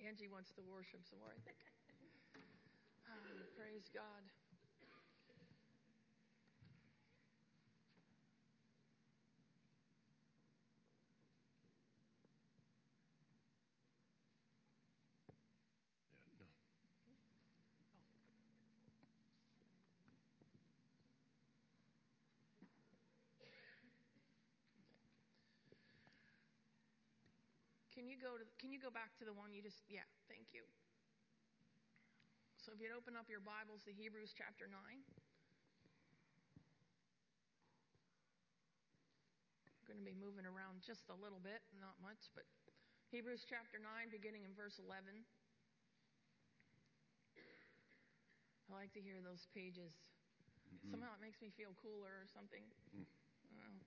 Angie wants to worship some more, I think. Praise God. Can you go back to the one you just, yeah, thank you. So if you'd open up your Bibles to Hebrews chapter 9. I'm going to be moving around just a little bit, not much, but Hebrews chapter 9, beginning in verse 11. I like to hear those pages. Mm-hmm. Somehow it makes me feel cooler or something. Mm.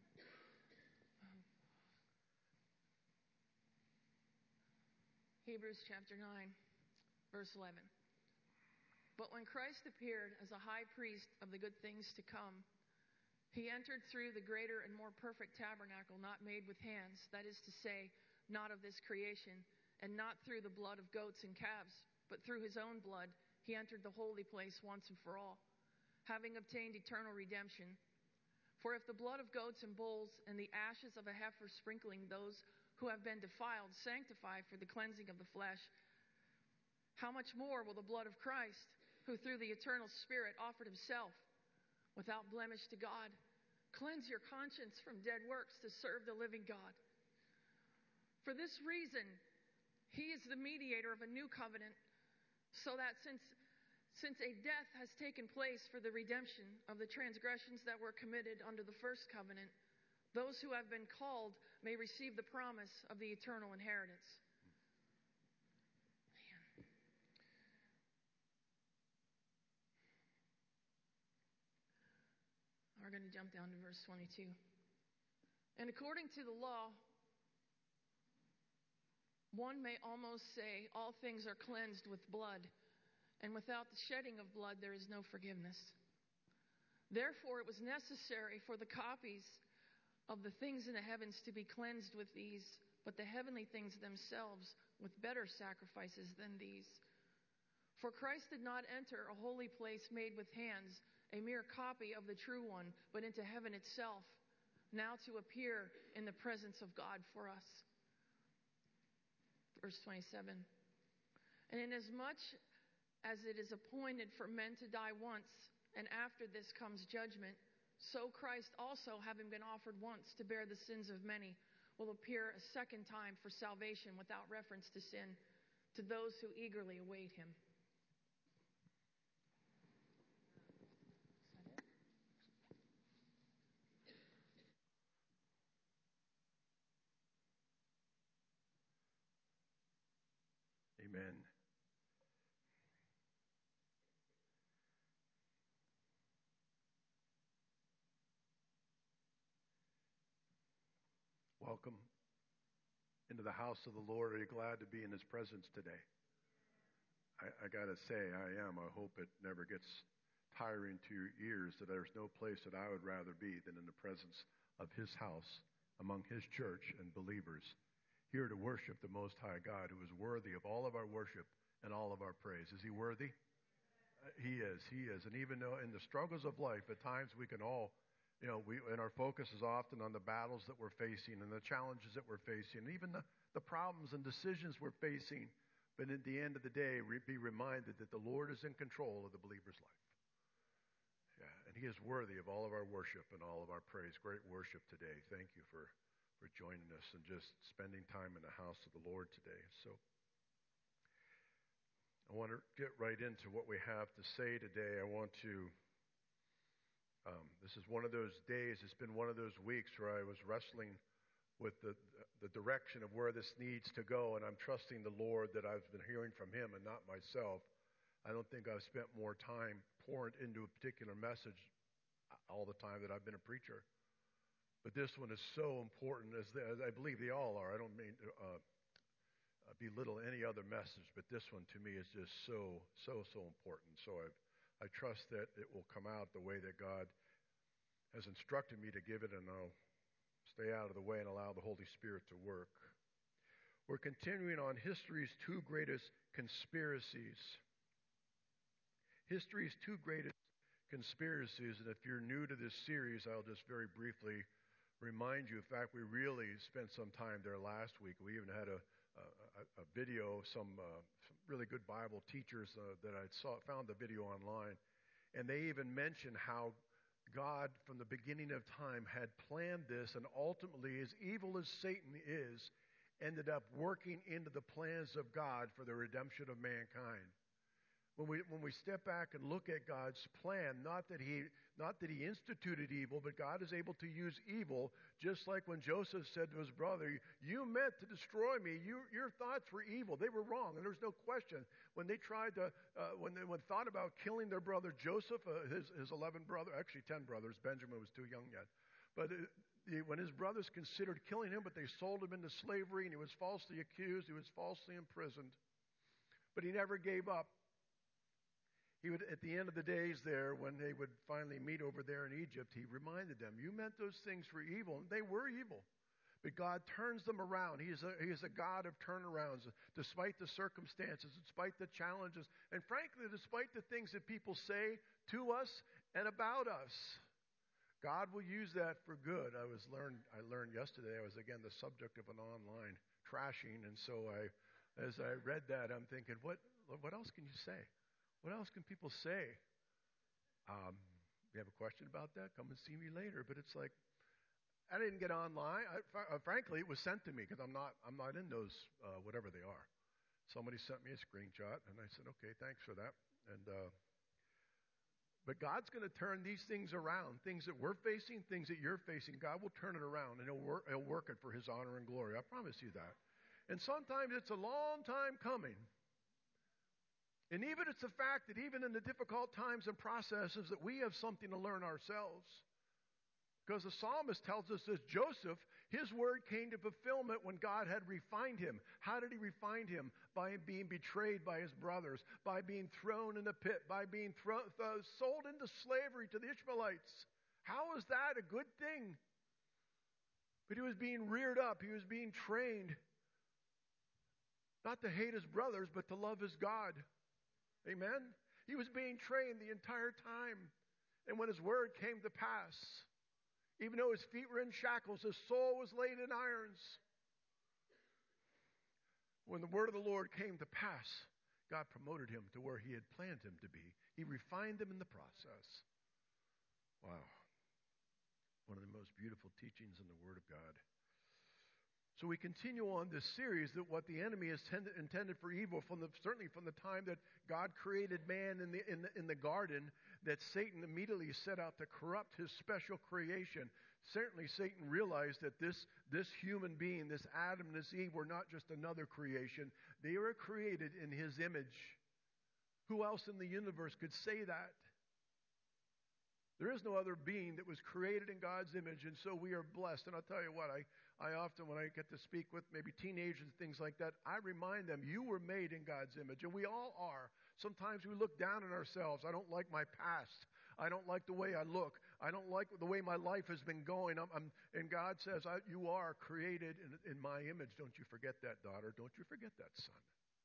Hebrews chapter 9, verse 11. But when Christ appeared as a high priest of the good things to come, he entered through the greater and more perfect tabernacle not made with hands, that is to say, not of this creation, and not through the blood of goats and calves, but through his own blood he entered the holy place once and for all, having obtained eternal redemption. For if the blood of goats and bulls and the ashes of a heifer sprinkling those who have been defiled sanctify for the cleansing of the flesh, how much more will the blood of Christ, who through the eternal Spirit offered himself without blemish to God, cleanse your conscience from dead works to serve the living God? For this reason, he is the mediator of a new covenant, so that since a death has taken place for the redemption of the transgressions that were committed under the first covenant, those who have been called may receive the promise of the eternal inheritance. Man. We're going to jump down to verse 22. And according to the law, one may almost say all things are cleansed with blood, and without the shedding of blood there is no forgiveness. Therefore it was necessary for the copies of the things in the heavens to be cleansed with these, but the heavenly things themselves with better sacrifices than these. For Christ did not enter a holy place made with hands, a mere copy of the true one, but into heaven itself, now to appear in the presence of God for us. Verse 27. And inasmuch as it is appointed for men to die once, and after this comes judgment, so Christ also, having been offered once to bear the sins of many, will appear a second time for salvation without reference to sin to those who eagerly await him. Is that it? Amen. Welcome into the house of the Lord. Are you glad to be in his presence today? I got to say, I am. I hope it never gets tiring to your ears that there's no place that I would rather be than in the presence of his house, among his church and believers, here to worship the Most High God, who is worthy of all of our worship and all of our praise. Is he worthy? He is. He is. And even though in the struggles of life, at times we can all, and our focus is often on the battles that we're facing and the challenges that we're facing, and even the problems and decisions we're facing. But at the end of the day, be reminded that the Lord is in control of the believer's life. Yeah, and he is worthy of all of our worship and all of our praise. Great worship today. Thank you for joining us and just spending time in the house of the Lord today. So I want to get right into what we have to say today. I want to this is one of those days, it's been one of those weeks where I was wrestling with the direction of where this needs to go, and I'm trusting the Lord that I've been hearing from him and not myself. I don't think I've spent more time pouring into a particular message all the time that I've been a preacher. But this one is so important, as I believe they all are. I don't mean to belittle any other message, but this one to me is just so important. So I trust that it will come out the way that God has instructed me to give it, and I'll stay out of the way and allow the Holy Spirit to work. We're continuing on history's two greatest conspiracies. History's two greatest conspiracies. And if you're new to this series, I'll just very briefly remind you. In fact, we really spent some time there last week. We even had a video of some really good Bible teachers that I found the video online. And they even mentioned how God, from the beginning of time, had planned this, and ultimately, as evil as Satan is, ended up working into the plans of God for the redemption of mankind. When we step back and look at God's plan, not that he instituted evil, but God is able to use evil, just like when Joseph said to his brother, "You meant to destroy me. Your thoughts were evil. They were wrong." And there's no question. When they tried to, when they thought about killing their brother Joseph, his 11 brothers, actually 10 brothers, Benjamin was too young yet, but when his brothers considered killing him, but they sold him into slavery, and he was falsely accused, he was falsely imprisoned, but he never gave up. He would, at the end of the days there, when they would finally meet over there in Egypt, he reminded them, "You meant those things for evil," and they were evil. But God turns them around. He is a God of turnarounds, despite the circumstances, despite the challenges, and frankly, despite the things that people say to us and about us. God will use that for good. I learned yesterday, I was again the subject of an online trashing, and so as I read that, I'm thinking, what else can you say? What else can people say? You have a question about that? Come and see me later. But it's like, I didn't get online. Frankly, it was sent to me because I'm not in those, whatever they are. Somebody sent me a screenshot, and I said, "Okay, thanks for that." But God's going to turn these things around, things that we're facing, things that you're facing. God will turn it around, and He'll work it for His honor and glory. I promise you that. And sometimes it's a long time coming. And even it's the fact that even in the difficult times and processes that we have something to learn ourselves. Because the psalmist tells us that Joseph, his word came to fulfillment when God had refined him. How did He refine him? By being betrayed by his brothers, by being thrown in the pit, by being sold into slavery to the Ishmaelites. How is that a good thing? But he was being reared up. He was being trained not to hate his brothers, but to love his God. Amen? He was being trained the entire time. And when his word came to pass, even though his feet were in shackles, his soul was laid in irons. When the word of the Lord came to pass, God promoted him to where He had planned him to be. He refined him in the process. Wow. One of the most beautiful teachings in the Word of God. So we continue on this series that what the enemy has intended for evil, certainly from the time that God created man in the garden, that Satan immediately set out to corrupt His special creation. Certainly Satan realized that this human being, this Adam and this Eve, were not just another creation. They were created in His image. Who else in the universe could say that? There is no other being that was created in God's image, and so we are blessed. And I'll tell you what, I often, when I get to speak with maybe teenagers and things like that, I remind them, you were made in God's image, and we all are. Sometimes we look down on ourselves. I don't like my past. I don't like the way I look. I don't like the way my life has been going. And God says, you are created in my image. Don't you forget that, daughter. Don't you forget that, son.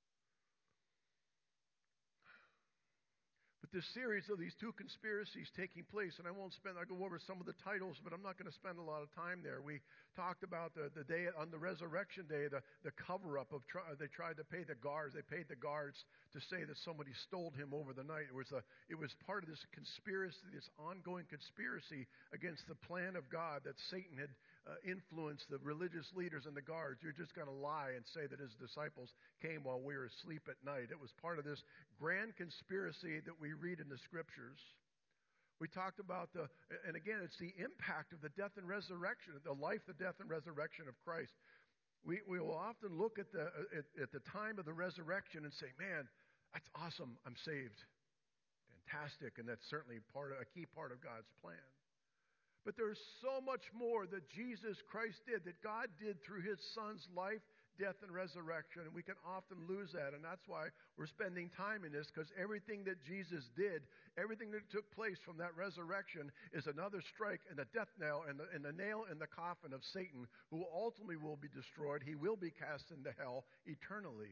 But this series of these two conspiracies taking place, and I'll go over some of the titles, but I'm not going to spend a lot of time there. We talked about the day on the resurrection day, the cover-up of, they tried to pay the guards. They paid the guards to say that somebody stole him over the night. It was part of this conspiracy, this ongoing conspiracy against the plan of God that Satan had influenced the religious leaders and the guards. You're just going to lie and say that his disciples came while we were asleep at night. It was part of this grand conspiracy that we read in the Scriptures. We talked about and again, it's the impact of the death and resurrection, the life, the death, and resurrection of Christ. We will often look at the time of the resurrection and say, "Man, that's awesome. I'm saved. Fantastic." And that's certainly a key part of God's plan. But there's so much more that Jesus Christ did, that God did through His Son's life, death, and resurrection. And we can often lose that. And that's why we're spending time in this, because everything that Jesus did, everything that took place from that resurrection is another strike and the death nail and the nail in the coffin of Satan, who ultimately will be destroyed. He will be cast into hell eternally.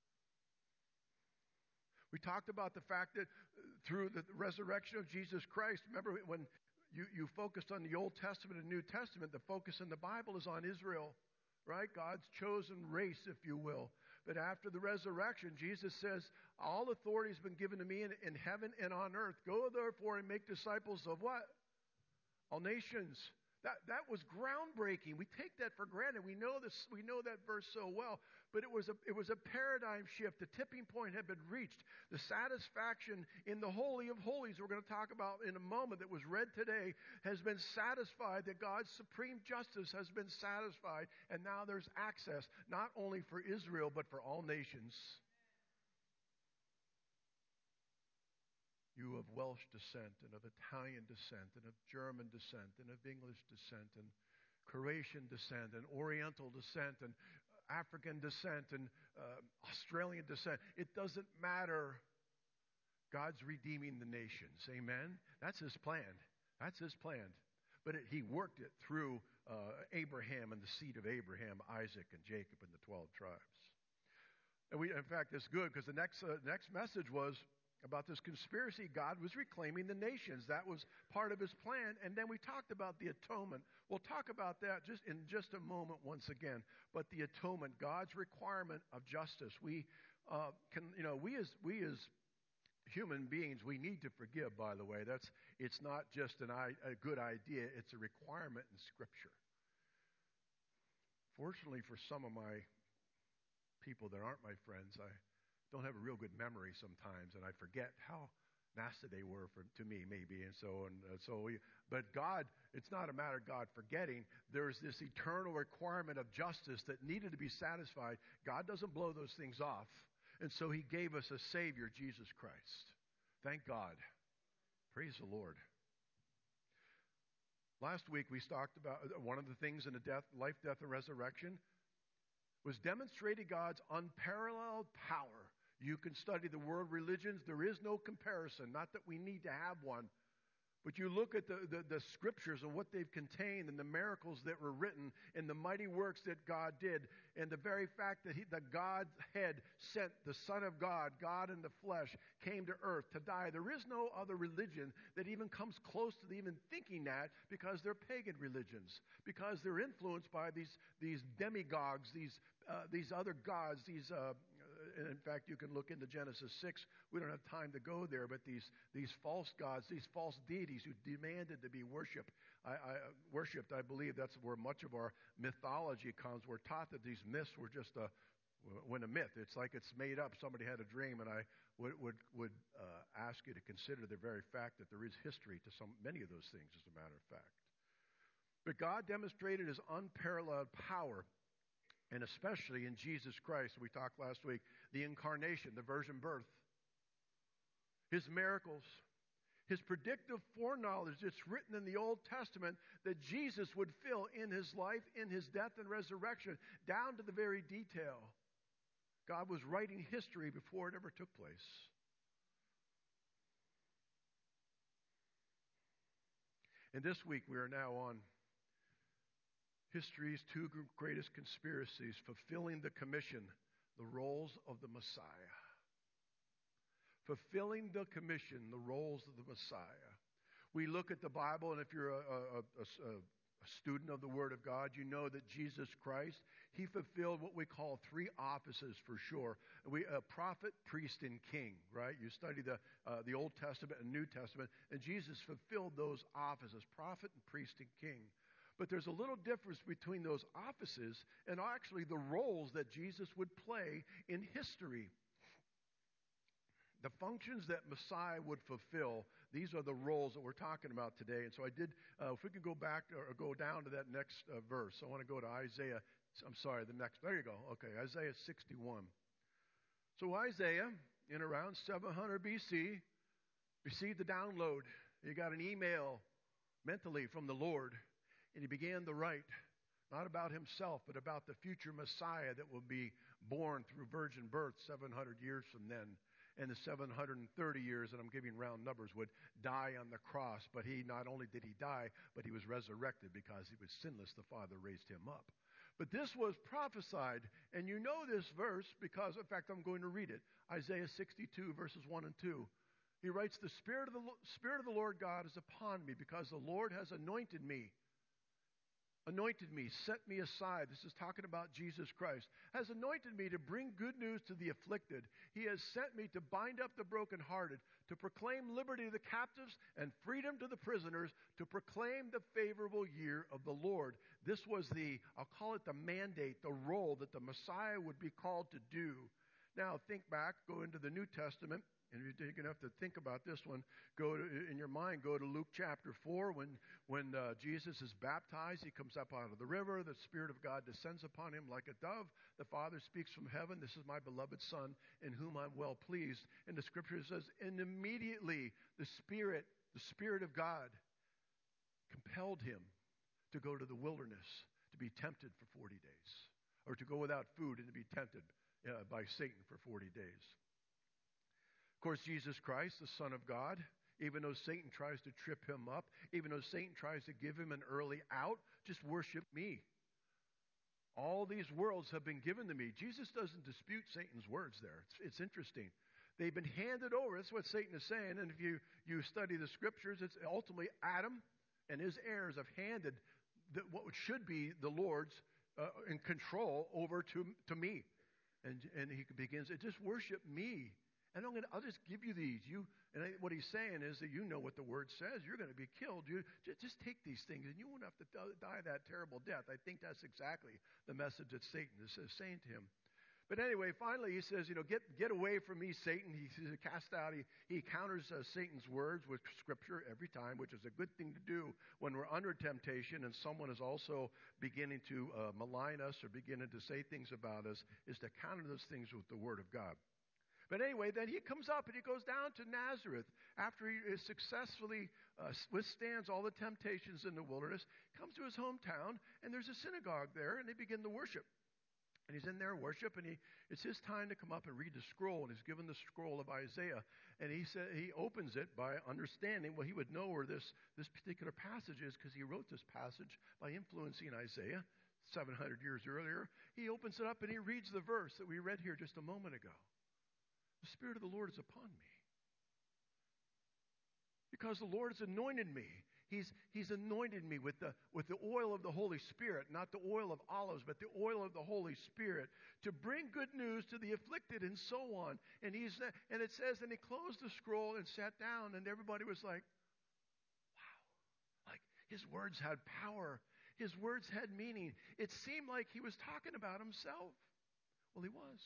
We talked about the fact that through the resurrection of Jesus Christ, remember when you focused on the Old Testament and New Testament, the focus in the Bible is on Israel, right? God's chosen race, if you will. But after the resurrection, Jesus says, all authority has been given to me in heaven and on earth. Go therefore and make disciples of what? All nations. That was groundbreaking. We take that for granted. We know this. We know that verse so well. But it was a paradigm shift. The tipping point had been reached. The satisfaction in the Holy of Holies, we're going to talk about in a moment, that was read today, has been satisfied. That God's supreme justice has been satisfied. And now there's access, not only for Israel, but for all nations. You of Welsh descent and of Italian descent and of German descent and of English descent and Croatian descent and Oriental descent and African descent and Australian descent. It doesn't matter. God's redeeming the nations. Amen? That's His plan. That's His plan. But He worked it through Abraham and the seed of Abraham, Isaac and Jacob and the 12 tribes. And in fact, it's good because the next message was about this conspiracy. God was reclaiming the nations. That was part of His plan. And then we talked about the atonement. We'll talk about that in just a moment once again. But the atonement, God's requirement of justice. We as human beings, we need to forgive, by the way. It's not just a good idea. It's a requirement in Scripture. Fortunately for some of my people that aren't my friends, I don't have a real good memory sometimes, and I forget how nasty they were to me, maybe, but God, it's not a matter of God forgetting. There's this eternal requirement of justice that needed to be satisfied. God doesn't blow those things off, and so He gave us a Savior, Jesus Christ. Thank God. Praise the Lord. Last week we talked about one of the things in the life, death, and resurrection was demonstrating God's unparalleled power. You can study the world religions. There is no comparison. Not that we need to have one. But you look at the Scriptures and what they've contained and the miracles that were written and the mighty works that God did, and the very fact that God's head sent the Son of God, God in the flesh, came to earth to die. There is no other religion that even comes close to even thinking that, because they're pagan religions, because they're influenced by these demigods, these other gods, and in fact, you can look into Genesis 6. We don't have time to go there, but these false gods, these false deities who demanded to be worshipped. I believe that's where much of our mythology comes. We're taught that these myths were just a myth. It's like it's made up. Somebody had a dream, and I would ask you to consider the very fact that there is history to many of those things, as a matter of fact. But God demonstrated His unparalleled power, and especially in Jesus Christ. We talked last week, the incarnation, the virgin birth, His miracles, His predictive foreknowledge. It's written in the Old Testament that Jesus would fill in His life, in His death and resurrection, down to the very detail. God was writing history before it ever took place. And this week we are now on history's two greatest conspiracies, fulfilling the commission, the roles of the Messiah. Fulfilling the commission, the roles of the Messiah. We look at the Bible, and if you're a student of the Word of God, you know that Jesus Christ, He fulfilled what we call three offices for sure. Prophet, priest, and king, right? You study the Old Testament and New Testament, and Jesus fulfilled those offices, prophet and priest and king. But there's a little difference between those offices and actually the roles that Jesus would play in history. The functions that Messiah would fulfill, these are the roles that we're talking about today. And so I did, if we could go back or go down to that next verse. I want to go to Isaiah, there you go. Okay, Isaiah 61. So Isaiah, in around 700 BC, received the download. He got an email mentally from the Lord. And he began to write, not about himself, but about the future Messiah that will be born through virgin birth 700 years from then. And the 730 years, and I'm giving round numbers, would die on the cross. But he not only did he die, but he was resurrected because he was sinless. The Father raised him up. But this was prophesied, and you know this verse because, in fact, I'm going to read it. Isaiah 62, verses 1 and 2. He writes, the Spirit of the Lord God is upon me because the Lord has anointed me, set me aside. This is talking about Jesus Christ. Has anointed me to bring good news to the afflicted. He has sent me to bind up the brokenhearted, to proclaim liberty to the captives and freedom to the prisoners, to proclaim the favorable year of the Lord. This was I'll call it the mandate, the role that the Messiah would be called to do. Now think back, go into the New Testament. And if you're going to have to think about this one, in your mind, go to Luke chapter 4. When Jesus is baptized, he comes up out of the river. The Spirit of God descends upon him like a dove. The Father speaks from heaven, this is my beloved Son, in whom I'm well pleased. And the Scripture says, and immediately the Spirit of God compelled him to go to the wilderness to be tempted for 40 days. Or to go without food and to be tempted by Satan for 40 days. Of course, Jesus Christ, the Son of God, even though Satan tries to trip him up, even though Satan tries to give him an early out, just worship me. All these worlds have been given to me. Jesus doesn't dispute Satan's words there. It's interesting. They've been handed over. That's what Satan is saying. And if you study the Scriptures, it's ultimately Adam and his heirs have handed what should be the Lord's in control over to me. And he begins, just worship me. And I'll just give you these. What he's saying is that you know what the word says. You're going to be killed. You just take these things, and you won't have to die that terrible death. I think that's exactly the message that Satan is saying to him. But anyway, finally he says, get away from me, Satan. He cast out. He counters Satan's words with Scripture every time, which is a good thing to do when we're under temptation and someone is also beginning to malign us or beginning to say things about us, is to counter those things with the Word of God. But anyway, then he comes up and he goes down to Nazareth after he successfully withstands all the temptations in the wilderness, comes to his hometown, and there's a synagogue there, and they begin to worship. And he's in there worship, and it's his time to come up and read the scroll, and he's given the scroll of Isaiah. And he opens it by understanding, he would know where this particular passage is because he wrote this passage by influencing Isaiah 700 years earlier. He opens it up and he reads the verse that we read here just a moment ago. The Spirit of the Lord is upon me. Because the Lord has anointed me. He's anointed me with the oil of the Holy Spirit, not the oil of olives, but the oil of the Holy Spirit, to bring good news to the afflicted and so on. And it says, and he closed the scroll and sat down, and everybody was like, wow. Like his words had power. His words had meaning. It seemed like he was talking about himself. Well, he was.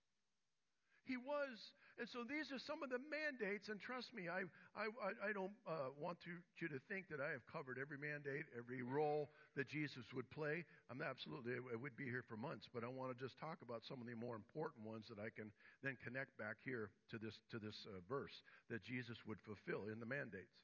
He was. And so these are some of the mandates, and trust me, I don't want you to think that I have covered every mandate, every role that Jesus would play. I would be here for months, but I want to just talk about some of the more important ones that I can then connect back here to this verse that Jesus would fulfill in the mandates.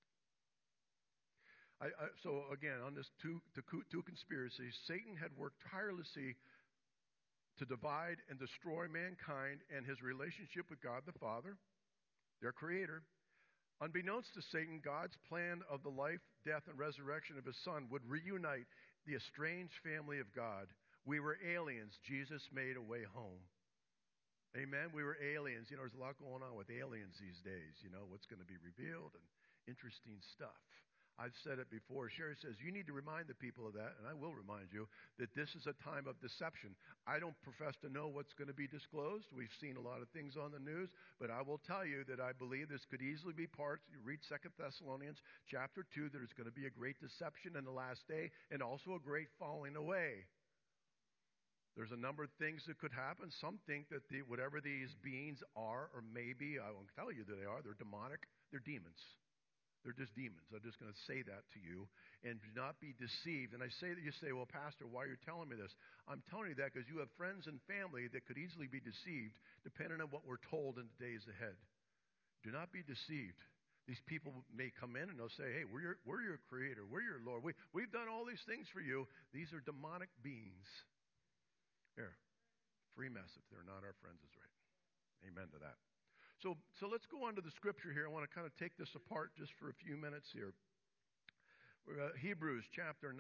So again, on this two conspiracies, Satan had worked tirelessly to divide and destroy mankind and his relationship with God the Father, their Creator. Unbeknownst to Satan, God's plan of the life, death, and resurrection of his Son would reunite the estranged family of God. We were aliens. Jesus made a way home. Amen? We were aliens. There's a lot going on with aliens these days. What's going to be revealed and interesting stuff. I've said it before. Sherry says, you need to remind the people of that, and I will remind you that this is a time of deception. I don't profess to know what's going to be disclosed. We've seen a lot of things on the news, but I will tell you that I believe this could easily be parts. You read 2 Thessalonians chapter 2, there's going to be a great deception in the last day and also a great falling away. There's a number of things that could happen. Some think that whatever these beings are or may be, I won't tell you that they are, they're demonic, they're demons. They're just demons. I'm just going to say that to you. And do not be deceived. And I say that you say, well, Pastor, why are you telling me this? I'm telling you that because you have friends and family that could easily be deceived depending on what we're told in the days ahead. Do not be deceived. these people may come in and they'll say, hey, we're your creator. We're your Lord. We've done all these things for you. These are demonic beings. Here, free message. They're not our friends is right. Amen to that. So let's go on to the scripture here. I want to kind of take this apart just for a few minutes here. Hebrews chapter 9.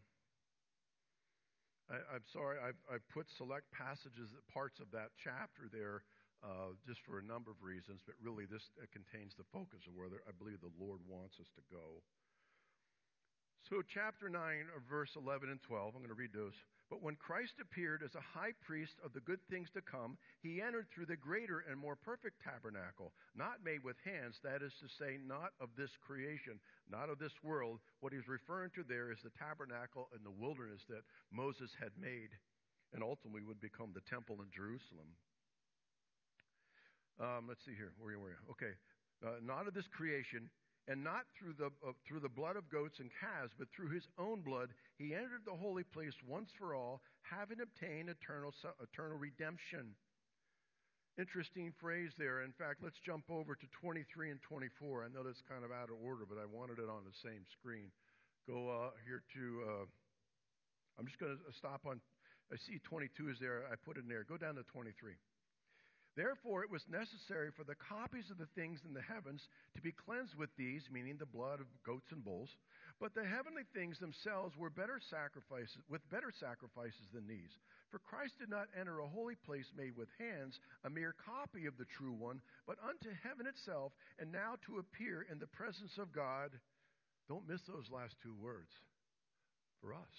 I'm sorry, I've put select passages, parts of that chapter there, just for a number of reasons, but really this contains the focus of where I believe the Lord wants us to go. So chapter 9, verse 11 and 12, I'm going to read those. But when Christ appeared as a high priest of the good things to come, he entered through the greater and more perfect tabernacle, not made with hands, that is to say, not of this creation, not of this world. What he's referring to there is the tabernacle in the wilderness that Moses had made and ultimately would become the temple in Jerusalem. Let's see here. Where are you? Okay. Not of this creation, and not through the blood of goats and calves, but through his own blood, he entered the holy place once for all, having obtained eternal redemption. Interesting phrase there. In fact, let's jump over to 23 and 24. I know that's kind of out of order, but I wanted it on the same screen. Go here to, I'm just going to stop on, I see 22 is there. I put it in there. Go down to 23. Therefore, it was necessary for the copies of the things in the heavens to be cleansed with these, meaning the blood of goats and bulls. But the heavenly things themselves were better sacrifices than these. For Christ did not enter a holy place made with hands, a mere copy of the true one, but unto heaven itself, and now to appear in the presence of God. Don't miss those last two words. For us.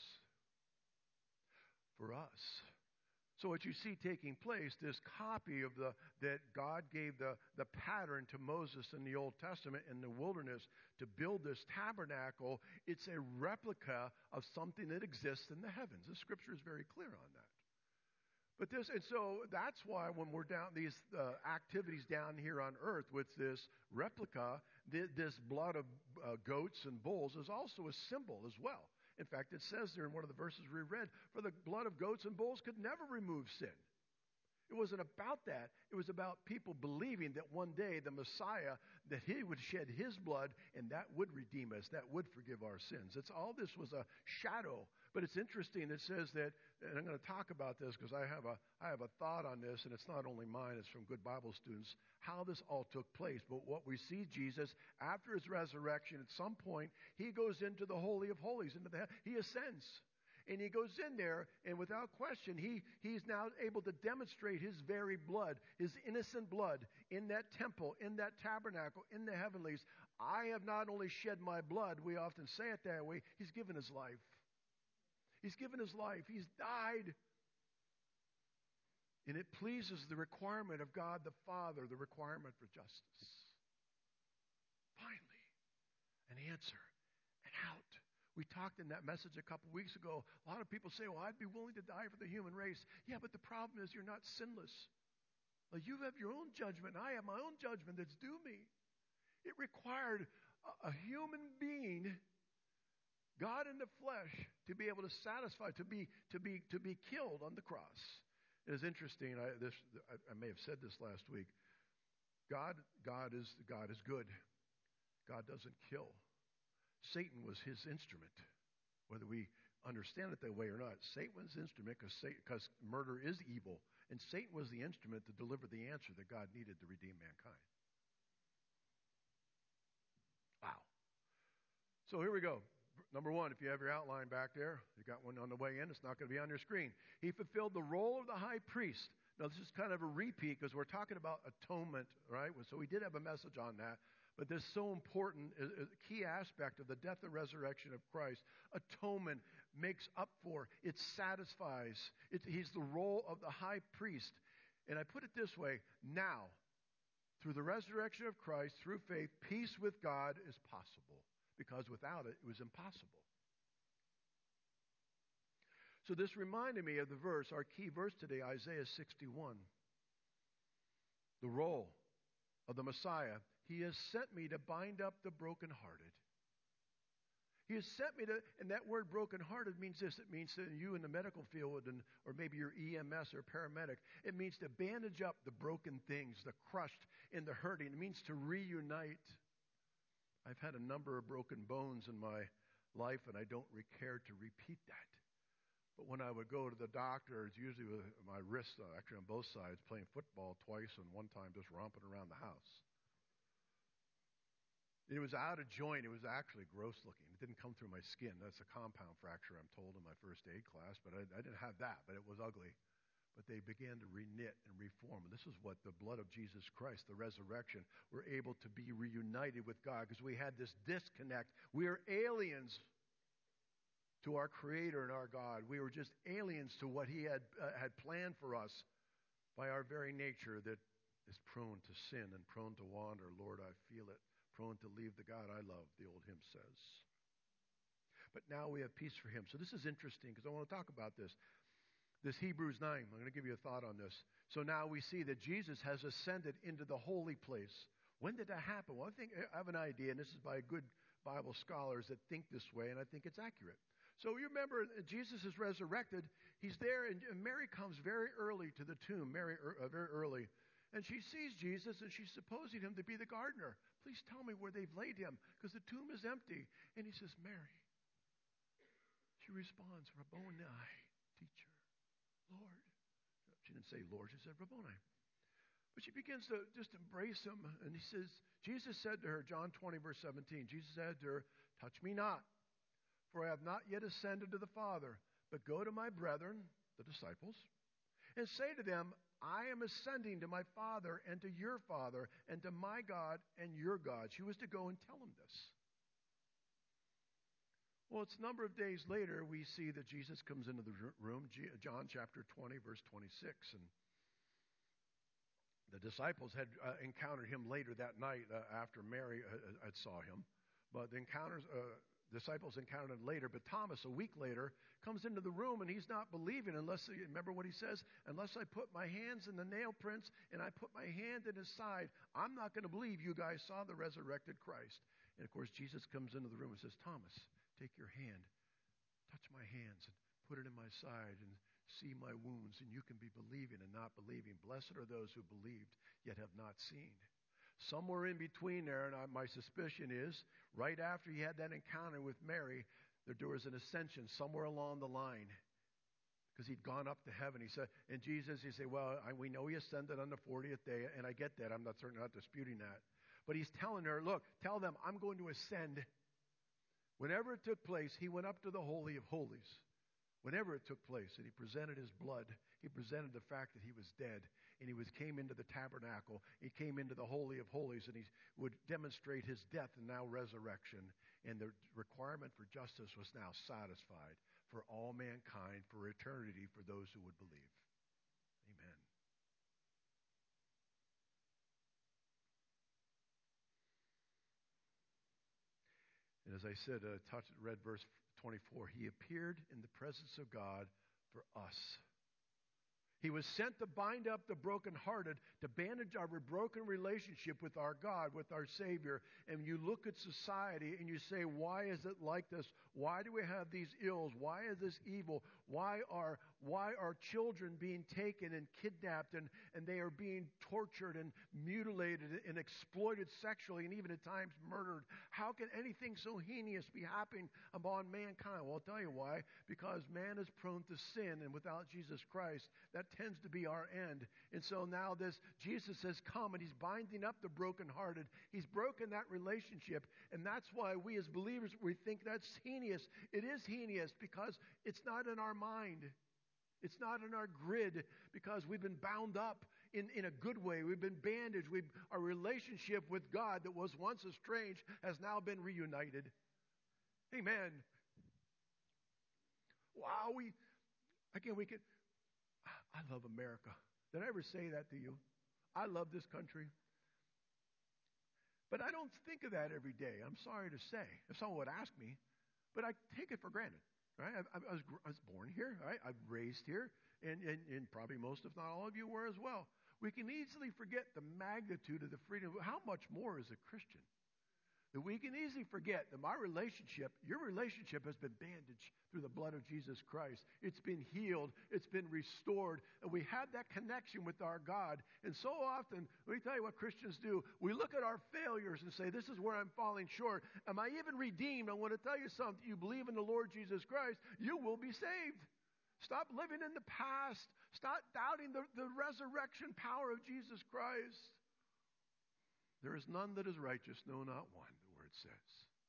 For us. So what you see taking place, this copy of that God gave the pattern to Moses in the Old Testament in the wilderness to build this tabernacle, it's a replica of something that exists in the heavens. The scripture is very clear on that. And so that's why when we're down these activities down here on earth with this replica, this blood of goats and bulls is also a symbol as well. In fact, it says there in one of the verses we read, for the blood of goats and bulls could never remove sin. It wasn't about that. It was about people believing that one day the Messiah, that he would shed his blood and that would redeem us, that would forgive our sins. All this was a shadow. But it's interesting. It says that, and I'm going to talk about this because I have a thought on this, and it's not only mine, it's from good Bible students, how this all took place. But what we see Jesus, after his resurrection, at some point, he goes into the Holy of Holies, he ascends. And he goes in there, and without question, he's now able to demonstrate his very blood, his innocent blood, in that temple, in that tabernacle, in the heavenlies. I have not only shed my blood, we often say it that way, he's given his life. He's given his life. He's died. And it pleases the requirement of God the Father, the requirement for justice. Finally, an answer, an out. We talked in that message a couple weeks ago. A lot of people say, well, I'd be willing to die for the human race. Yeah, but the problem is you're not sinless. Well, you have your own judgment. I have my own judgment that's due me. It required a human being, God in the flesh, to be able to satisfy, to be killed on the cross. It is interesting. I may have said this last week. God is good. God doesn't kill. Satan was his instrument, whether we understand it that way or not. Satan was his instrument because murder is evil, and Satan was the instrument to deliver the answer that God needed to redeem mankind. Wow. So here we go. Number one, if you have your outline back there, you got one on the way in. It's not going to be on your screen. He fulfilled the role of the high priest. Now, this is kind of a repeat because we're talking about atonement, right? So we did have a message on that. But this is so important, a key aspect of the death and resurrection of Christ. Atonement makes up for, it satisfies. He's the role of the high priest. And I put it this way, now, through the resurrection of Christ, through faith, peace with God is possible. Because without it, it was impossible. So this reminded me of the verse, our key verse today, Isaiah 61. The role of the Messiah. He has sent me to bind up the brokenhearted. He has sent me to, and that word brokenhearted means this. It means that you in the medical field, or maybe your EMS or paramedic, it means to bandage up the broken things, the crushed and the hurting. It means to reunite. I've had a number of broken bones in my life, and I don't care to repeat that. But when I would go to the doctor, it's usually with my wrists, actually on both sides, playing football twice and one time just romping around the house. It was out of joint. It was actually gross looking. It didn't come through my skin. That's a compound fracture, I'm told, in my first aid class. But I didn't have that, but it was ugly. But they began to reknit and reform. And this is what the blood of Jesus Christ, the resurrection, we're able to be reunited with God because we had this disconnect. We are aliens to our Creator and our God. We were just aliens to what He had planned for us by our very nature that is prone to sin and prone to wander. Lord, I feel it. Prone to leave the God I love, the old hymn says. But now we have peace for Him. So this is interesting because I want to talk about this. This Hebrews 9, I'm going to give you a thought on this. So now we see that Jesus has ascended into the holy place. When did that happen? Well, I have an idea, and this is by good Bible scholars that think this way, and I think it's accurate. So you remember, Jesus is resurrected. He's there, and Mary comes very early to the tomb, very early. And she sees Jesus, and she's supposing him to be the gardener. Please tell me where they've laid him, because the tomb is empty. And he says, Mary. She responds, Rabboni, teacher. Lord. She didn't say Lord, she said Rabboni. But she begins to just embrace him. And he says, Jesus said to her, John 20, verse 17, Jesus said to her, touch me not, for I have not yet ascended to the Father, but go to my brethren, the disciples, and say to them, I am ascending to my Father and to your Father and to my God and your God. She was to go and tell him this. Well, it's a number of days later, we see that Jesus comes into the room, John chapter 20, verse 26. And the disciples had encountered him later that night after Mary had saw him. But the disciples encountered him later. But Thomas, a week later, comes into the room, and he's not believing unless, remember what he says? Unless I put my hands in the nail prints and I put my hand in his side, I'm not going to believe you guys saw the resurrected Christ. And, of course, Jesus comes into the room and says, Thomas, take your hand, touch my hands, and put it in my side, and see my wounds, and you can be believing and not believing. Blessed are those who believed, yet have not seen. Somewhere in between there, and my suspicion is, right after he had that encounter with Mary, there was an ascension somewhere along the line, because he'd gone up to heaven. He said, and Jesus, he said, well, we know he ascended on the 40th day, and I get that. I'm certainly not disputing that. But he's telling her, look, tell them I'm going to ascend. Whenever it took place, he went up to the Holy of Holies. Whenever it took place, and he presented his blood, he presented the fact that he was dead, and he came into the tabernacle, he came into the Holy of Holies, and he would demonstrate his death and now resurrection, and the requirement for justice was now satisfied for all mankind, for eternity, for those who would believe. Amen. And as I said, read verse 24. He appeared in the presence of God for us. He was sent to bind up the brokenhearted, to bandage our broken relationship with our God, with our Savior. And you look at society and you say, why is it like this? Why do we have these ills? Why is this evil? Why are children being taken and kidnapped and they are being tortured and mutilated and exploited sexually and even at times murdered? How can anything so heinous be happening upon mankind? Well, I'll tell you why. Because man is prone to sin, and without Jesus Christ, that tends to be our end. And so now Jesus has come and he's binding up the brokenhearted. He's broken that relationship. And that's why we as believers, we think that's heinous. It is heinous because it's not in our mind. It's not in our grid because we've been bound up in a good way. We've been bandaged. Our relationship with God that was once estranged has now been reunited. Amen. Wow, we could. I love America. Did I ever say that to you? I love this country. But I don't think of that every day. I'm sorry to say. If someone would ask me, but I take it for granted. Right? I was born here. Right? I'm raised here, and probably most, if not all of you, were as well. We can easily forget the magnitude of the freedom. How much more is a Christian? that we can easily forget that your relationship has been bandaged through the blood of Jesus Christ. It's been healed. It's been restored. And we have that connection with our God. And so often, let me tell you what Christians do. We look at our failures and say, this is where I'm falling short. Am I even redeemed? I want to tell you something. You believe in the Lord Jesus Christ, you will be saved. Stop living in the past. Stop doubting the resurrection power of Jesus Christ. There is none that is righteous, no, not one, the word says.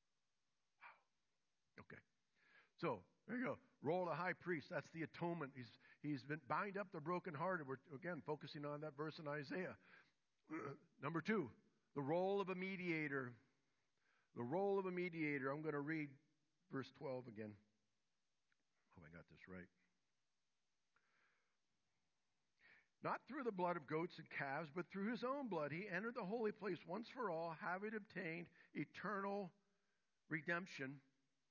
Wow. Okay. So, there you go. Role of the high priest, that's the atonement. He's been bind up the brokenhearted. We're, again, focusing on that verse in Isaiah. Number 2, the role of a mediator. The role of a mediator. I'm going to read verse 12 again. Oh, I got this right. Not through the blood of goats and calves, but through his own blood, he entered the holy place once for all, having obtained eternal redemption.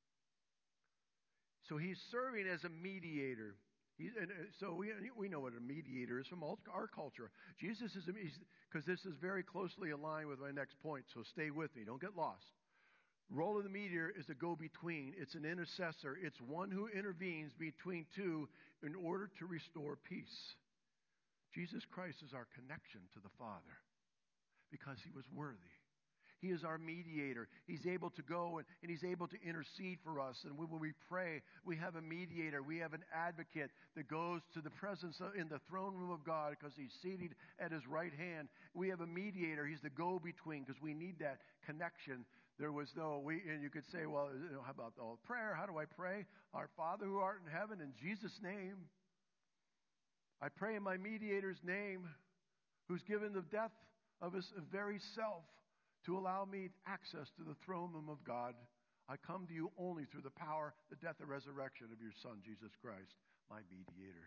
So he's serving as a mediator. So we know what a mediator is from our culture. Jesus is, because this is very closely aligned with my next point, so stay with me. Don't get lost. The role of the mediator is a go-between. It's an intercessor. It's one who intervenes between two in order to restore peace. Jesus Christ is our connection to the Father because he was worthy. He is our mediator. He's able to go and he's able to intercede for us. And when we pray, we have a mediator. We have an advocate that goes to the presence in the throne room of God because he's seated at his right hand. We have a mediator. He's the go-between because we need that connection. There was and you could say, well, how about the prayer? How do I pray? Our Father who art in heaven, in Jesus' name. I pray in my mediator's name, who's given the death of his very self to allow me access to the throne room of God. I come to you only through the power, the death, and resurrection of your Son, Jesus Christ, my mediator.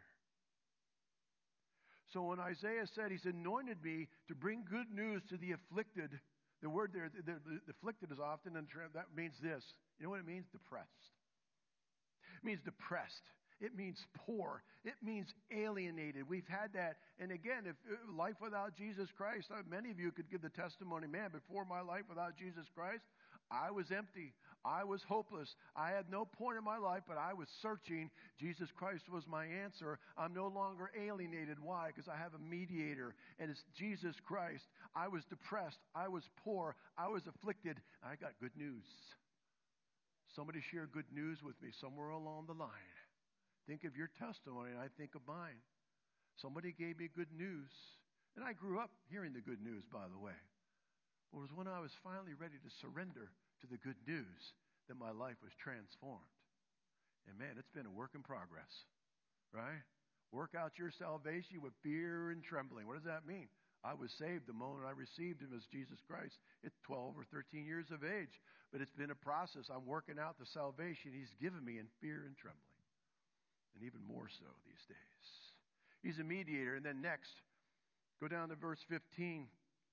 So when Isaiah said he's anointed me to bring good news to the afflicted, the word there, the afflicted is often, and that means this. You know what it means? Depressed. It means depressed. It means poor. It means alienated. We've had that. And again, if life without Jesus Christ, many of you could give the testimony, man, before my life without Jesus Christ, I was empty. I was hopeless. I had no point in my life, but I was searching. Jesus Christ was my answer. I'm no longer alienated. Why? Because I have a mediator, and it's Jesus Christ. I was depressed. I was poor. I was afflicted. I got good news. Somebody share good news with me somewhere along the line. Think of your testimony, and I think of mine. Somebody gave me good news. And I grew up hearing the good news, by the way. It was when I was finally ready to surrender to the good news that my life was transformed. And man, it's been a work in progress, right? Work out your salvation with fear and trembling. What does that mean? I was saved the moment I received him as Jesus Christ at 12 or 13 years of age. But it's been a process. I'm working out the salvation he's given me in fear and trembling. And even more so these days. He's a mediator. And then next, go down to verse 15.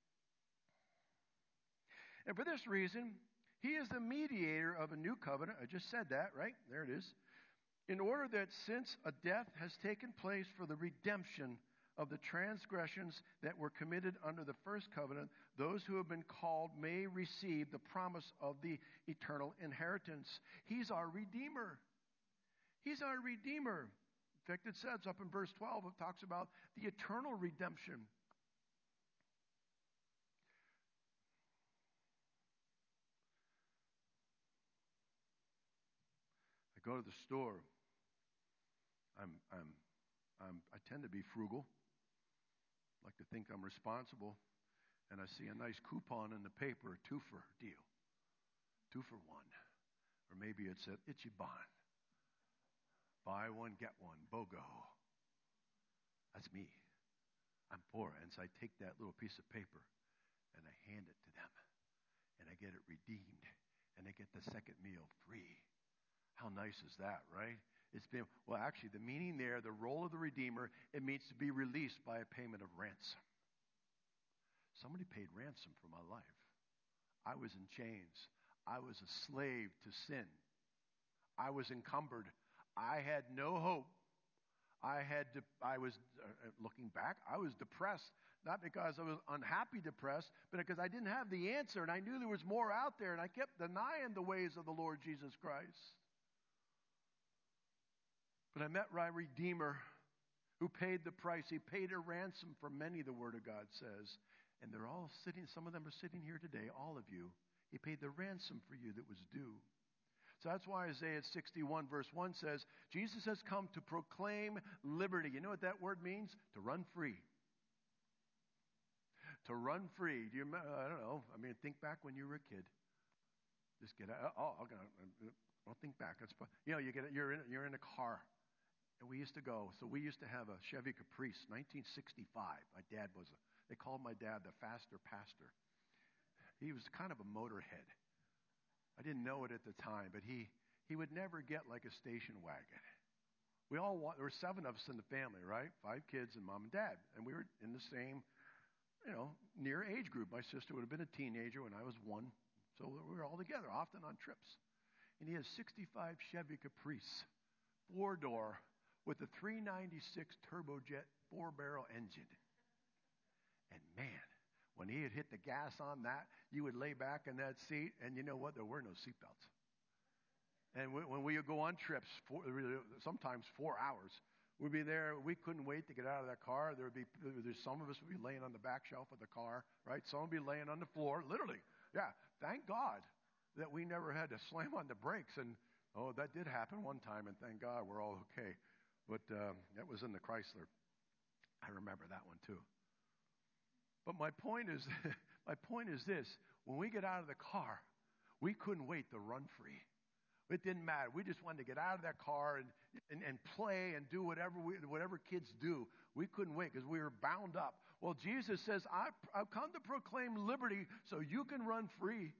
And for this reason, he is the mediator of a new covenant. I just said that, right? There it is. In order that since a death has taken place for the redemption of the transgressions that were committed under the first covenant, those who have been called may receive the promise of the eternal inheritance. He's our Redeemer. He's our Redeemer. In fact, it says up in verse 12, it talks about the eternal redemption. I go to the store. I tend to be frugal. I like to think I'm responsible. And I see a nice coupon in the paper, a 2-for deal. 2 for 1. Or maybe it's at Ichiban. Buy one, get one, BOGO. That's me. I'm poor. And so I take that little piece of paper and I hand it to them. And I get it redeemed. And I get the second meal free. How nice is that, right? Actually, the meaning there, the role of the Redeemer, it means to be released by a payment of ransom. Somebody paid ransom for my life. I was in chains. I was a slave to sin. I was encumbered. I had no hope. Looking back, I was depressed, not because I was unhappy depressed, but because I didn't have the answer, and I knew there was more out there, and I kept denying the ways of the Lord Jesus Christ. But I met my Redeemer who paid the price. He paid a ransom for many, the Word of God says. And they're all sitting, some of them are sitting here today, all of you. He paid the ransom for you that was due. So that's why Isaiah 61 verse 1 says, Jesus has come to proclaim liberty. You know what that word means? To run free. To run free. Do you remember? I don't know. I mean, think back when you were a kid. Just get out. I'll think back. That's, you know, you're in a car. And we used to go. So we used to have a Chevy Caprice, 1965. My dad they called my dad the faster pastor. He was kind of a motorhead. I didn't know it at the time, but he would never get like a station wagon. There were 7 of us in the family, right? 5 kids and mom and dad. And we were in the same, near age group. My sister would have been a teenager when I was 1. So we were all together, often on trips. And he had a 65 Chevy Caprice, 4-door, with a 396 turbojet 4-barrel engine. And man, when he had hit the gas on that, you would lay back in that seat, and you know what? There were no seatbelts. And when we would go on trips, sometimes 4 hours, we'd be there. We couldn't wait to get out of that car. There's some of us would be laying on the back shelf of the car, right? Some would be laying on the floor, literally. Yeah, thank God that we never had to slam on the brakes. And, that did happen one time, and thank God we're all okay. But that was in the Chrysler. I remember that one too. But my point is this. When we get out of the car, we couldn't wait to run free. It didn't matter. We just wanted to get out of that car and play and do whatever kids do. We couldn't wait because we were bound up. Well, Jesus says, I've come to proclaim liberty so you can run free.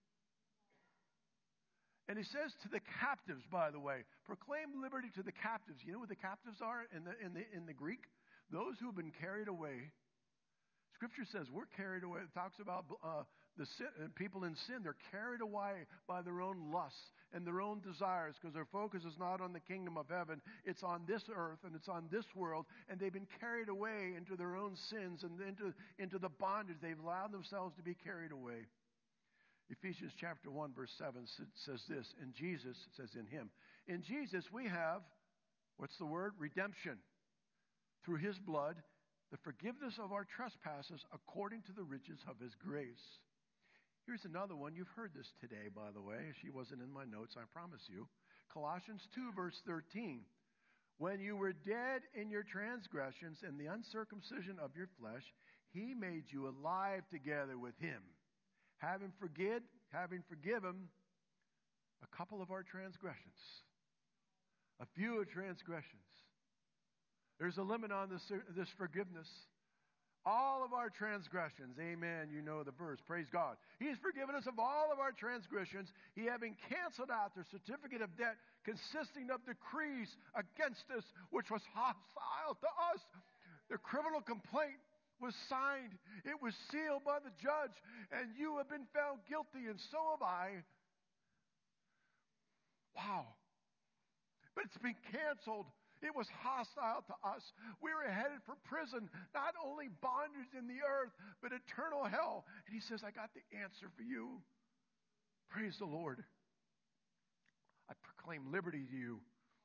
And he says to the captives, by the way, proclaim liberty to the captives. You know what the captives are in the Greek? Those who have been carried away. Scripture says we're carried away. It talks about people in sin. They're carried away by their own lusts and their own desires because their focus is not on the kingdom of heaven. It's on this earth and it's on this world. And they've been carried away into their own sins and into the bondage. They've allowed themselves to be carried away. Ephesians chapter 1 verse 7 says this. In Jesus, it says in him. In Jesus we have, what's the word? Redemption. Through his blood, the forgiveness of our trespasses according to the riches of his grace. Here's another one. You've heard this today, by the way. She wasn't in my notes, I promise you. Colossians 2 verse 13. When you were dead in your transgressions and the uncircumcision of your flesh, he made you alive together with him. Having forgiven a couple of our transgressions, a few transgressions. There's a limit on this forgiveness. All of our transgressions, amen, you know the verse, praise God. He's forgiven us of all of our transgressions, he having canceled out the certificate of debt consisting of decrees against us, which was hostile to us. The criminal complaint was signed, it was sealed by the judge, and you have been found guilty, and so have I. Wow. But it's been canceled. It was hostile to us. We were headed for prison, not only bondage in the earth, but eternal hell. And he says, I got the answer for you. Praise the Lord. I proclaim liberty to you.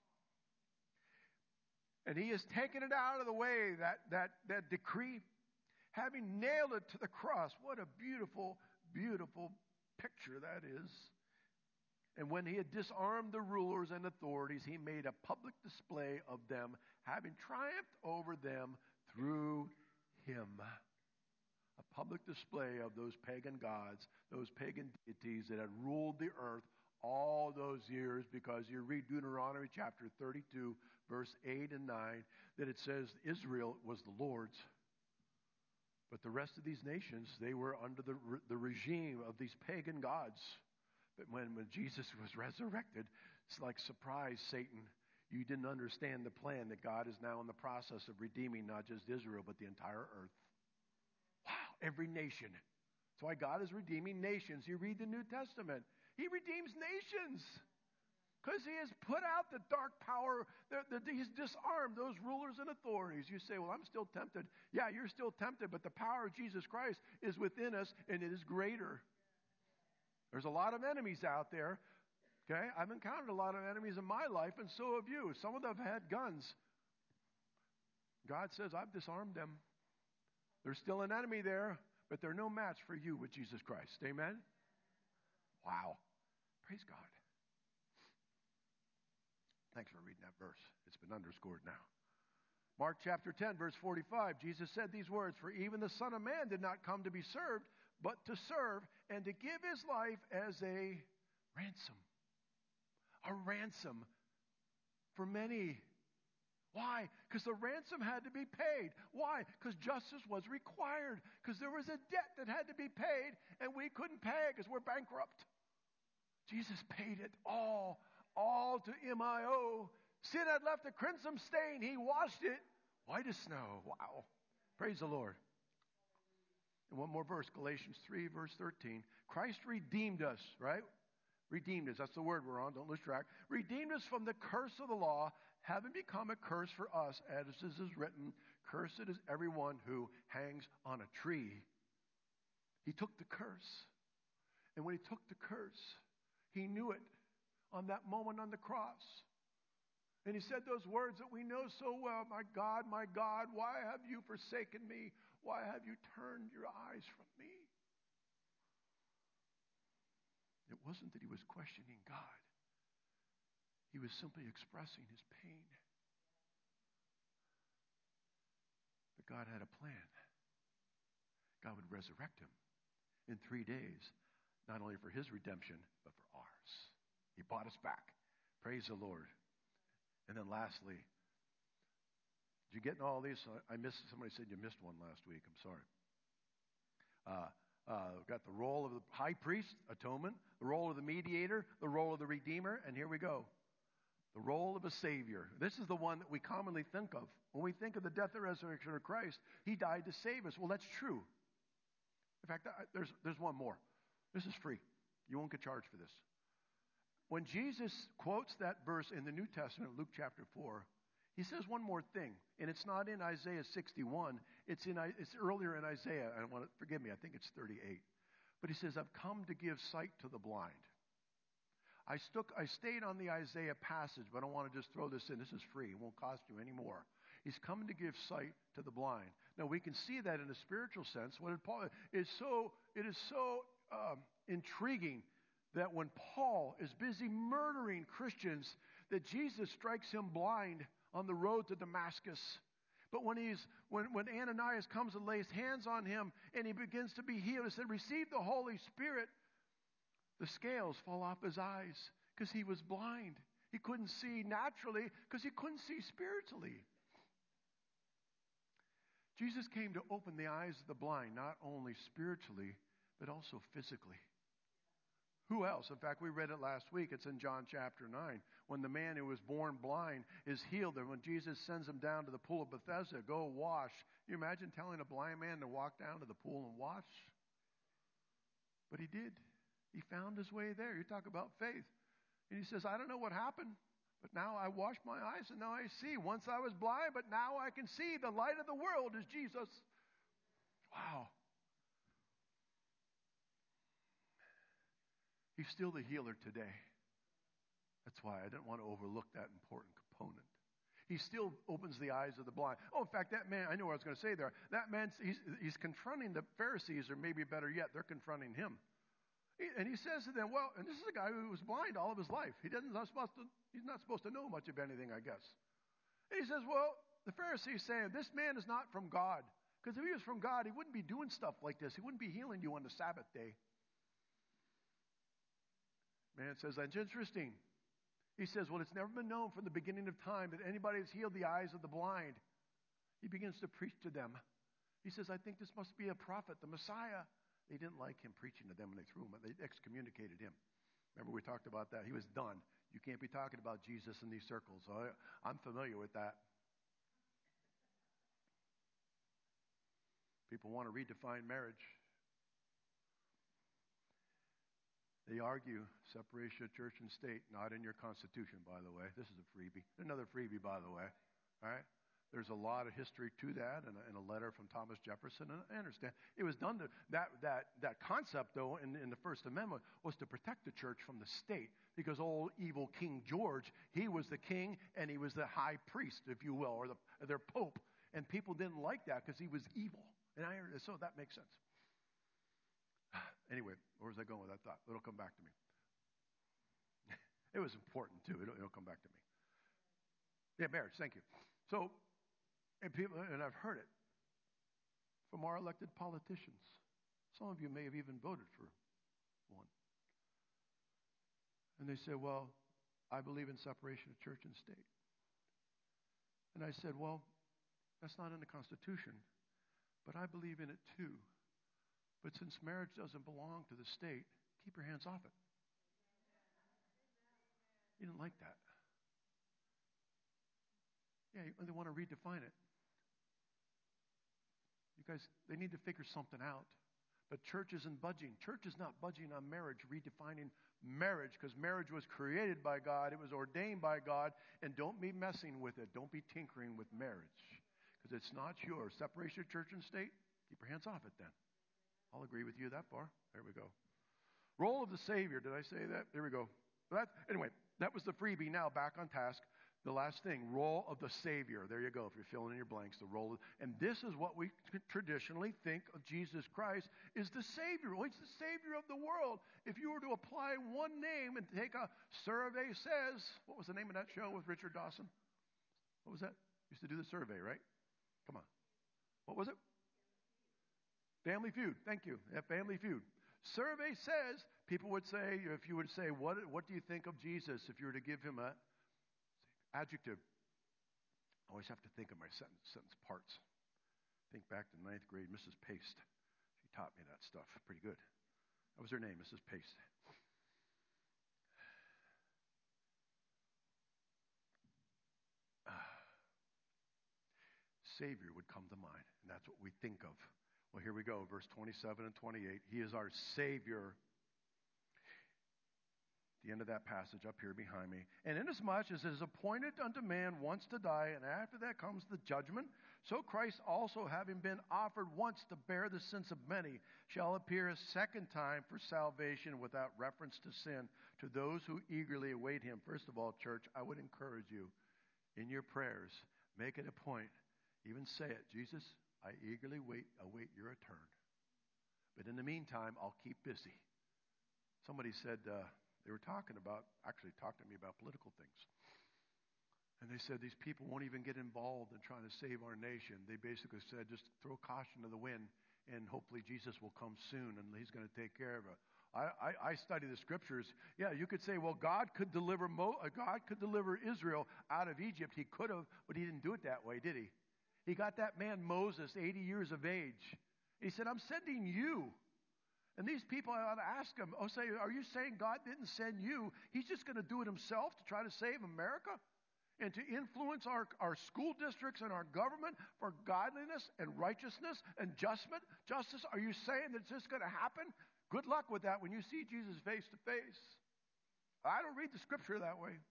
And he has taken it out of the way, that decree, having nailed it to the cross. What a beautiful, beautiful picture that is. And when he had disarmed the rulers and authorities, he made a public display of them, having triumphed over them through him. A public display of those pagan gods, those pagan deities that had ruled the earth all those years, because you read Deuteronomy chapter 32, verse 8 and 9, that it says Israel was the Lord's. But the rest of these nations, they were under the regime of these pagan gods. But when Jesus was resurrected, it's like, surprise, Satan. You didn't understand the plan that God is now in the process of redeeming not just Israel, but the entire earth. Wow, every nation. That's why God is redeeming nations. You read the New Testament. He redeems nations. Because he has put out the dark power. He's disarmed those rulers and authorities. You say, well, I'm still tempted. Yeah, you're still tempted, but the power of Jesus Christ is within us, and it is greater. There's a lot of enemies out there. Okay? I've encountered a lot of enemies in my life, and so have you. Some of them have had guns. God says, I've disarmed them. There's still an enemy there, but they're no match for you with Jesus Christ. Amen? Wow. Praise God. Thanks for reading that verse. It's been underscored now. Mark chapter 10, verse 45, Jesus said these words, "For even the Son of Man did not come to be served, but to serve and to give his life as a ransom." A ransom for many. Why? Because the ransom had to be paid. Why? Because justice was required. Because there was a debt that had to be paid, and we couldn't pay because we're bankrupt. Jesus paid it all to MIO. Sin had left a crimson stain. He washed it white as snow. Wow. Praise the Lord. And one more verse, Galatians 3, verse 13. Christ redeemed us, right? Redeemed us. That's the word we're on. Don't lose track. Redeemed us from the curse of the law, having become a curse for us, as is written, "Cursed is everyone who hangs on a tree." He took the curse. And when he took the curse, he knew it on that moment on the cross. And he said those words that we know so well, my God, why have you forsaken me? Why have you turned your eyes from me?" It wasn't that he was questioning God. He was simply expressing his pain. But God had a plan. God would resurrect him in 3 days, not only for his redemption, but for ours. He bought us back. Praise the Lord. And then lastly, did you get in all these? I missed. Somebody said you missed one last week. I'm sorry. We've got the role of the high priest, atonement, the role of the mediator, the role of the redeemer, and here we go. The role of a savior. This is the one that we commonly think of. When we think of the death and resurrection of Christ, he died to save us. Well, that's true. In fact, there's one more. This is free. You won't get charged for this. When Jesus quotes that verse in the New Testament, Luke chapter 4, he says one more thing, and it's not in Isaiah 61. It's earlier in Isaiah. Forgive me, I think it's 38. But he says, "I've come to give sight to the blind." I stayed on the Isaiah passage, but I don't want to just throw this in. This is free. It won't cost you any more. He's come to give sight to the blind. Now, we can see that in a spiritual sense. It is so intriguing that when Paul is busy murdering Christians, that Jesus strikes him blind on the road to Damascus. But when Ananias comes and lays hands on him and he begins to be healed, he said, "Receive the Holy Spirit." The scales fall off his eyes because he was blind. He couldn't see naturally because he couldn't see spiritually. Jesus came to open the eyes of the blind, not only spiritually, but also physically. Who else? In fact, we read it last week. It's in John chapter 9. When the man who was born blind is healed, and when Jesus sends him down to the pool of Bethesda, "Go wash." Can you imagine telling a blind man to walk down to the pool and wash? But he did. He found his way there. You talk about faith. And he says, "I don't know what happened, but now I washed my eyes and now I see. Once I was blind, but now I can see. The light of the world is Jesus." Wow. He's still the healer today. That's why I didn't want to overlook that important component. He still opens the eyes of the blind. Oh, in fact, that man, I know what I was going to say there. That man, he's confronting the Pharisees, or maybe better yet, they're confronting him. And he says to them, well, and this is a guy who was blind all of his life. He's not supposed to know much of anything, I guess. And he says, well, the Pharisees saying, "This man is not from God." Because if he was from God, he wouldn't be doing stuff like this. He wouldn't be healing you on the Sabbath day. Man says, "That's interesting." He says, "Well, it's never been known from the beginning of time that anybody has healed the eyes of the blind." He begins to preach to them. He says, "I think this must be a prophet, the Messiah." They didn't like him preaching to them, and they threw him. They excommunicated him. Remember, we talked about that. He was done. You can't be talking about Jesus in these circles. So I'm familiar with that. People want to redefine marriage. They argue separation of church and state, not in your Constitution, by the way. This is a freebie. Another freebie, by the way. All right? There's a lot of history to that, and a letter from Thomas Jefferson. And I understand it was done to that concept, though, in the First Amendment was to protect the church from the state, because old evil King George, he was the king and he was the high priest, if you will, or their pope, and people didn't like that because he was evil. And so that makes sense. Anyway, where was I going with that thought? It'll come back to me. It was important too. It'll come back to me. Yeah, marriage. Thank you. So. And I've heard it from our elected politicians. Some of you may have even voted for one. And they say, well, I believe in separation of church and state. And I said, well, that's not in the Constitution, but I believe in it too. But since marriage doesn't belong to the state, keep your hands off it. You didn't like that. Yeah, they want to redefine it. You guys, they need to figure something out. But church isn't budging. Church is not budging on marriage, redefining marriage, because marriage was created by God. It was ordained by God. And don't be messing with it. Don't be tinkering with marriage, because it's not yours. Separation of church and state, keep your hands off it then. I'll agree with you that far. There we go. Role of the Savior. Did I say that? There we go. Anyway, that was the freebie. Now back on task. The last thing, role of the Savior. There you go, if you're filling in your blanks, the role. And this is what we traditionally think of Jesus Christ is the Savior. Well, he's the Savior of the world. If you were to apply one name and take a survey says, what was the name of that show with Richard Dawson? What was that? Used to do the survey, right? Come on. What was it? Family Feud. Thank you. Yeah, Family Feud. Survey says, people would say, if you would say, what do you think of Jesus if you were to give him a adjective? I always have to think of my sentence parts. Think back to 9th grade, Mrs. Paste. She taught me that stuff pretty good. That was her name, Mrs. Paste. Savior would come to mind, and that's what we think of. Well, here we go, verse 27 and 28. He is our Savior. The end of that passage up here behind me. And inasmuch as it is appointed unto man once to die, and after that comes the judgment, so Christ also, having been offered once to bear the sins of many, shall appear a second time for salvation without reference to sin to those who eagerly await him. First of all, church, I would encourage you in your prayers, make it a point, even say it, Jesus, I eagerly await your return. But in the meantime, I'll keep busy. Somebody said, they were talking to me about political things. And they said these people won't even get involved in trying to save our nation. They basically said just throw caution to the wind, and hopefully Jesus will come soon and he's going to take care of it. I study the scriptures. Yeah, you could say, well, God could deliver Israel out of Egypt. He could have, but he didn't do it that way, did he? He got that man Moses, 80 years of age. He said, I'm sending you. And these people, I ought to ask them, are you saying God didn't send you? He's just going to do it himself to try to save America and to influence our school districts and our government for godliness and righteousness and justice? Are you saying that it's just going to happen? Good luck with that when you see Jesus face to face. I don't read the scripture that way.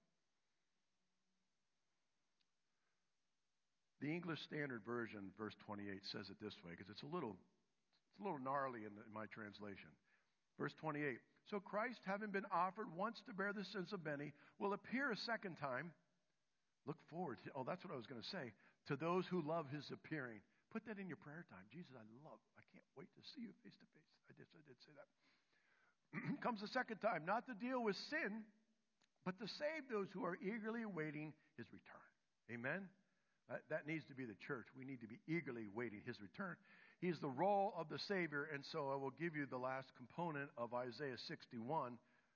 The English Standard Version, verse 28, says it this way, because it's a little gnarly in my translation. Verse 28, so Christ, having been offered once to bear the sins of many, will appear a second time. Look forward. That's what I was going to say. To those who love his appearing. Put that in your prayer time. Jesus, I can't wait to see you face to face. I did say that. Comes the second time, not to deal with sin, but to save those who are eagerly awaiting his return. Amen? That needs to be the church. We need to be eagerly waiting his return. He's the role of the Savior, and so I will give you the last component of Isaiah 61.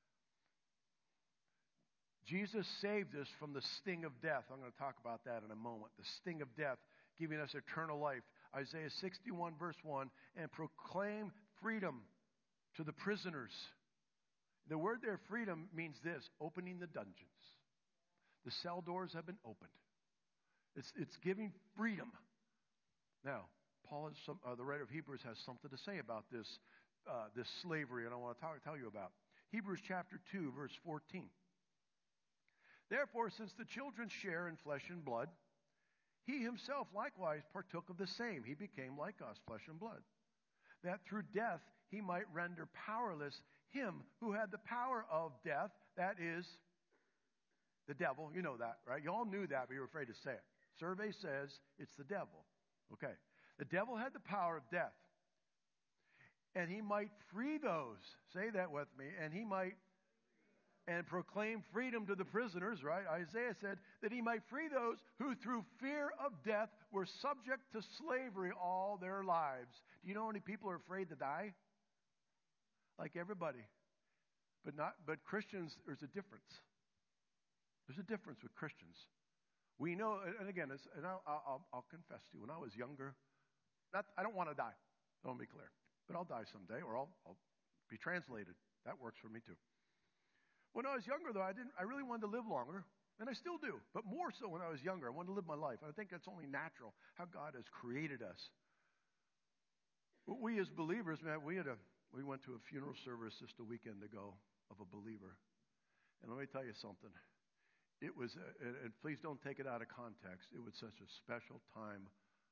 Jesus saved us from the sting of death. I'm going to talk about that in a moment. The sting of death, giving us eternal life. Isaiah 61, verse 1, and proclaim freedom to the prisoners. The word there, freedom, means this, opening the dungeons. The cell doors have been opened. It's giving freedom. Now, Paul, the writer of Hebrews, has something to say about this slavery, and I want to tell you about. Hebrews chapter 2, verse 14. Therefore, since the children share in flesh and blood, he himself likewise partook of the same. He became like us, flesh and blood, that through death he might render powerless him who had the power of death, that is, the devil. You know that, right? You all knew that, but you were afraid to say it. Survey says it's the devil. Okay. The devil had the power of death. And he might free those, say that with me, and proclaim freedom to the prisoners, right? Isaiah said that he might free those who through fear of death were subject to slavery all their lives. Do you know how many people are afraid to die? Like everybody. But Christians, there's a difference. There's a difference with Christians. We know, and again, I'll confess to you, when I was younger, I don't want to die. Don't be clear. But I'll die someday, or I'll be translated. That works for me too. When I was younger, though, I really wanted to live longer, and I still do. But more so when I was younger, I wanted to live my life. I think that's only natural, how God has created us. But we as believers, man, we went to a funeral service just a weekend ago of a believer. And let me tell you something. It was, and please don't take it out of context, it was such a special time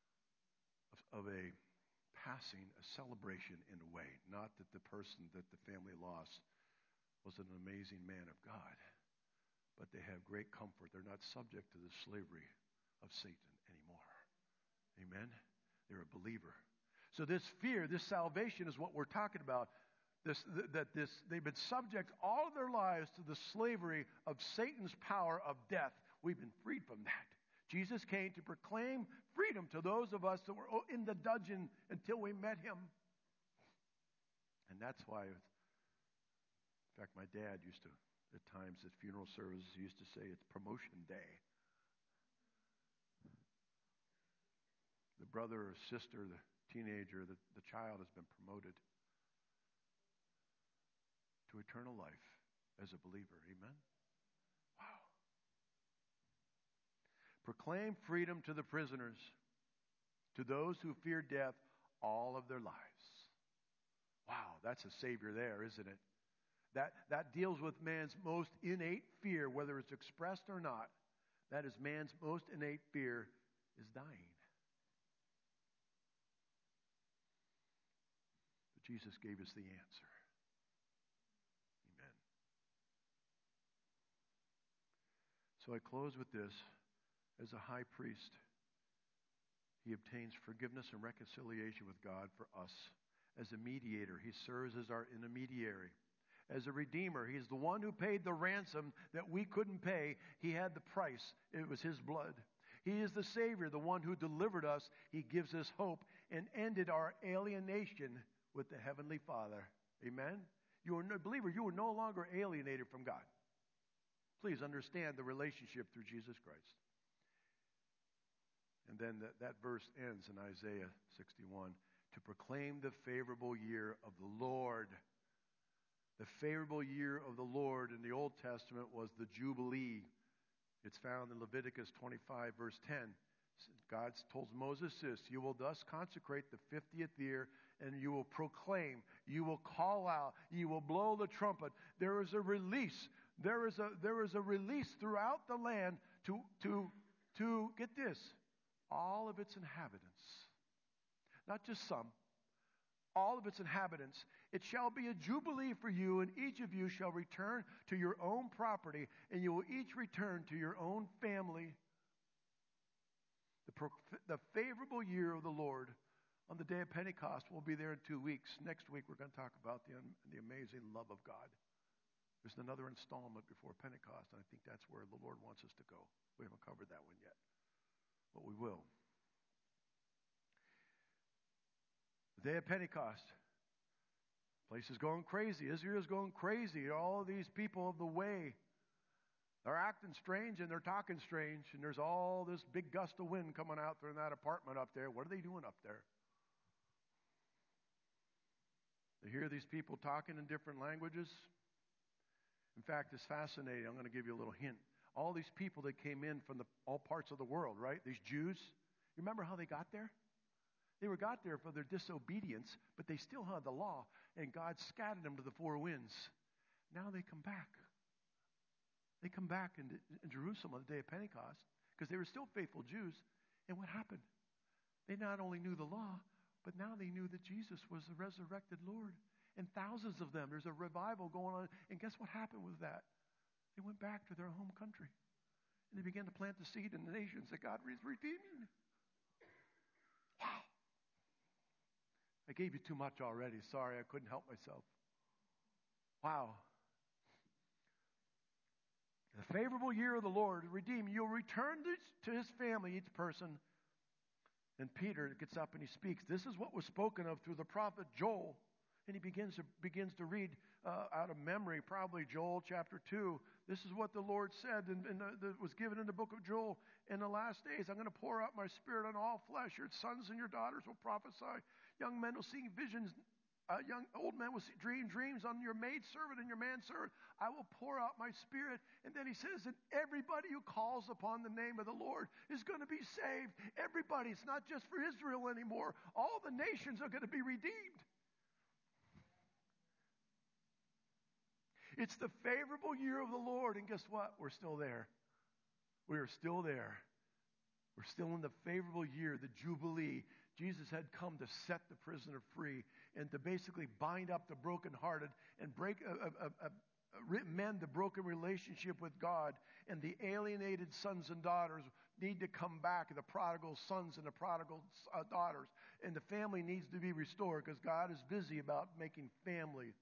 of a passing, a celebration in a way. Not that the person that the family lost was an amazing man of God, but they have great comfort. They're not subject to the slavery of Satan anymore. Amen? They're a believer. So this fear, this salvation is what we're talking about. They've been subject all of their lives to the slavery of Satan's power of death. We've been freed from that. Jesus came to proclaim freedom to those of us that were in the dungeon until we met him. And that's why, in fact, my dad used to, at times at funeral services, used to say it's promotion day. The brother or sister, the teenager, the child has been promoted to eternal life as a believer. Amen? Wow. Proclaim freedom to the prisoners, to those who fear death all of their lives. Wow, that's a Savior there, isn't it? That deals with man's most innate fear, whether it's expressed or not. That is man's most innate fear, is dying. But Jesus gave us the answer. Amen. So I close with this. As a high priest, he obtains forgiveness and reconciliation with God for us. As a mediator, he serves as our intermediary. As a redeemer, he's the one who paid the ransom that we couldn't pay. He had the price. It was his blood. He is the Savior, the one who delivered us. He gives us hope and ended our alienation with the Heavenly Father. Amen? You are no believer. You are no longer alienated from God. Please understand the relationship through Jesus Christ. And then that verse ends in Isaiah 61. To proclaim the favorable year of the Lord. The favorable year of the Lord in the Old Testament was the Jubilee. It's found in Leviticus 25, verse 10. God told Moses this, you will thus consecrate the 50th year, and you will proclaim, you will call out, you will blow the trumpet. There is a release. There is a release throughout the land to get this, all of its inhabitants. Not just some. All of its inhabitants. It shall be a jubilee for you, and each of you shall return to your own property, and you will each return to your own family. The favorable year of the Lord on the day of Pentecost. We'll be there in 2 weeks. Next week we're going to talk about the amazing love of God. There's another installment before Pentecost, and I think that's where the Lord wants us to go. We haven't covered that one yet, but we will. The day of Pentecost. Place is going crazy. Israel's going crazy. All these people of the way, they're acting strange and they're talking strange. And there's all this big gust of wind coming out from that apartment up there. What are they doing up there? They hear these people talking in different languages. In fact, it's fascinating. I'm going to give you a little hint. All these people that came in from all parts of the world, right? These Jews. You remember how they got there? They got there for their disobedience, but they still had the law, and God scattered them to the four winds. Now they come back. They come back in Jerusalem on the day of Pentecost because they were still faithful Jews. And what happened? They not only knew the law, but now they knew that Jesus was the resurrected Lord. And thousands of them, there's a revival going on. And guess what happened with that? They went back to their home country. And they began to plant the seed in the nations that God is redeeming. Wow. I gave you too much already. Sorry, I couldn't help myself. Wow. The favorable year of the Lord, redeem. You'll return to his family, each person. And Peter gets up and he speaks. This is what was spoken of through the prophet Joel. And he begins to read out of memory, probably Joel chapter 2. This is what the Lord said and was given in the book of Joel. In the last days, I'm going to pour out my spirit on all flesh. Your sons and your daughters will prophesy. Young men will see visions. Old men will dream dreams on your maidservant and your manservant. I will pour out my spirit. And then he says that everybody who calls upon the name of the Lord is going to be saved. Everybody. It's not just for Israel anymore. All the nations are going to be redeemed. It's the favorable year of the Lord. And guess what? We're still there. We are still there. We're still in the favorable year, the Jubilee. Jesus had come to set the prisoner free and to basically bind up the brokenhearted and mend the broken relationship with God. And the alienated sons and daughters need to come back, the prodigal sons and the prodigal daughters. And the family needs to be restored because God is busy about making family.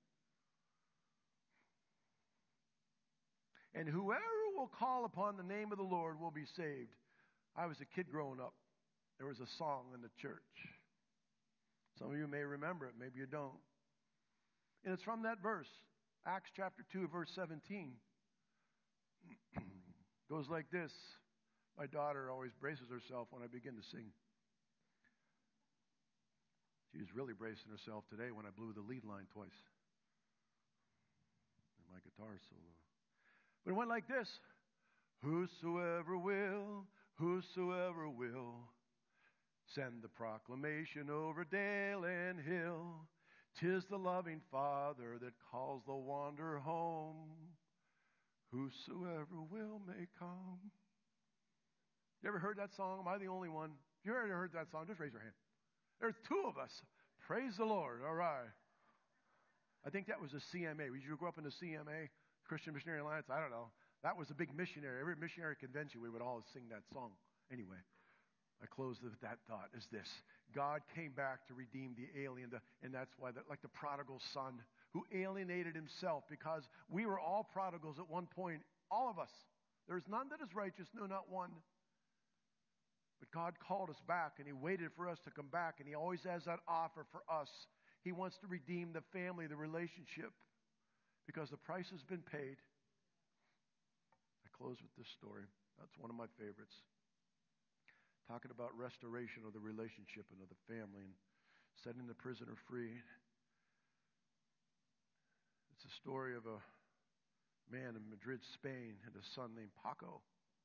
And whoever will call upon the name of the Lord will be saved. I was a kid growing up. There was a song in the church. Some of you may remember it, maybe you don't. And it's from that verse, Acts chapter 2, verse 17. Goes like this. My daughter always braces herself when I begin to sing. She was really bracing herself today when I blew the lead line twice. And my guitar solo. But it went like this. Whosoever will, send the proclamation over dale and hill. 'Tis the loving Father that calls the wanderer home. Whosoever will may come. You ever heard that song? Am I the only one? If you ever heard that song, just raise your hand. There's two of us. Praise the Lord. All right. I think that was a CMA. Did you grow up in the CMA, Christian Missionary Alliance? I don't know. That was a big missionary. Every missionary convention, we would always sing that song. Anyway, I close with that thought is this. God came back to redeem the alien, and that's why, like the prodigal son who alienated himself, because we were all prodigals at one point, all of us. There is none that is righteous, no, not one. But God called us back, and he waited for us to come back, and he always has that offer for us. He wants to redeem the family, the relationship, because the price has been paid. I close with this story. That's one of my favorites. Talking about restoration of the relationship and of the family and setting the prisoner free. It's a story of a man in Madrid, Spain, and a son named Paco.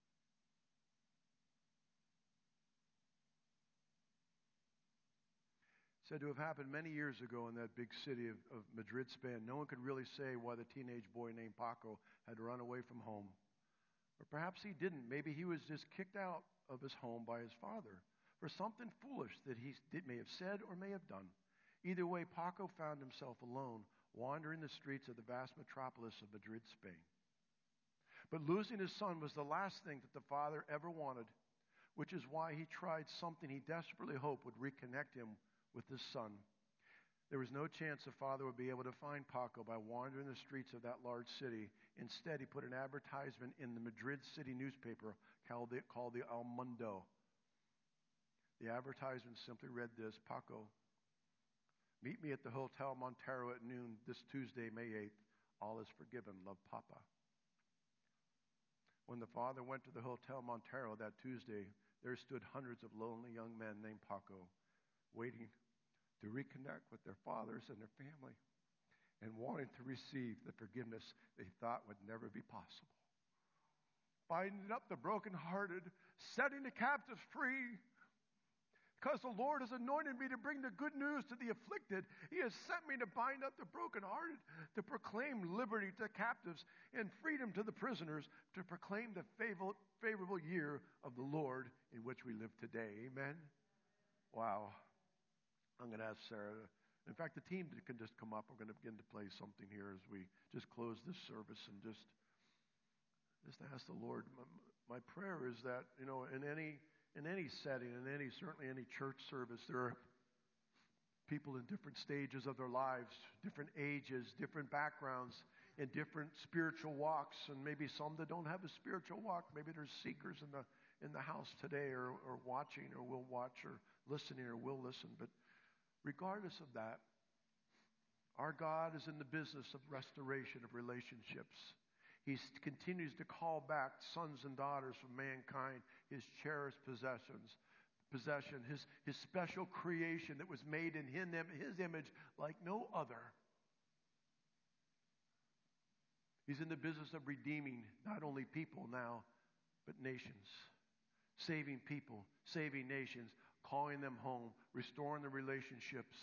Said to have happened many years ago in that big city of Madrid, Spain. No one could really say why the teenage boy named Paco had run away from home. Or perhaps he didn't. Maybe he was just kicked out of his home by his father for something foolish that he may have said or may have done. Either way, Paco found himself alone, wandering the streets of the vast metropolis of Madrid, Spain. But losing his son was the last thing that the father ever wanted, which is why he tried something he desperately hoped would reconnect him with his son. There was no chance the father would be able to find Paco by wandering the streets of that large city. Instead, he put an advertisement in the Madrid city newspaper called the El Mundo. The advertisement simply read this: Paco, meet me at the Hotel Montero at noon this Tuesday, May 8th. All is forgiven. Love, Papa. When the father went to the Hotel Montero that Tuesday, there stood hundreds of lonely young men named Paco, waiting to reconnect with their fathers and their family and wanting to receive the forgiveness they thought would never be possible. Binding up the brokenhearted, setting the captives free, because the Lord has anointed me to bring the good news to the afflicted. He has sent me to bind up the brokenhearted, to proclaim liberty to the captives and freedom to the prisoners, to proclaim the favorable year of the Lord in which we live today. Amen? Wow. I'm going to ask Sarah. In fact, the team can just come up. We're going to begin to play something here as we just close this service and just ask the Lord. My prayer is that, in any setting, certainly any church service, there are people in different stages of their lives, different ages, different backgrounds, in different spiritual walks, and maybe some that don't have a spiritual walk. Maybe there's seekers in the house today, or watching, or will watch, or listening, or will listen. But regardless of that, our God is in the business of restoration of relationships. He continues to call back sons and daughters from mankind, his cherished possession, his special creation that was made in his image like no other. He's in the business of redeeming not only people now, but nations. Saving people, saving nations, calling them home, restoring the relationships.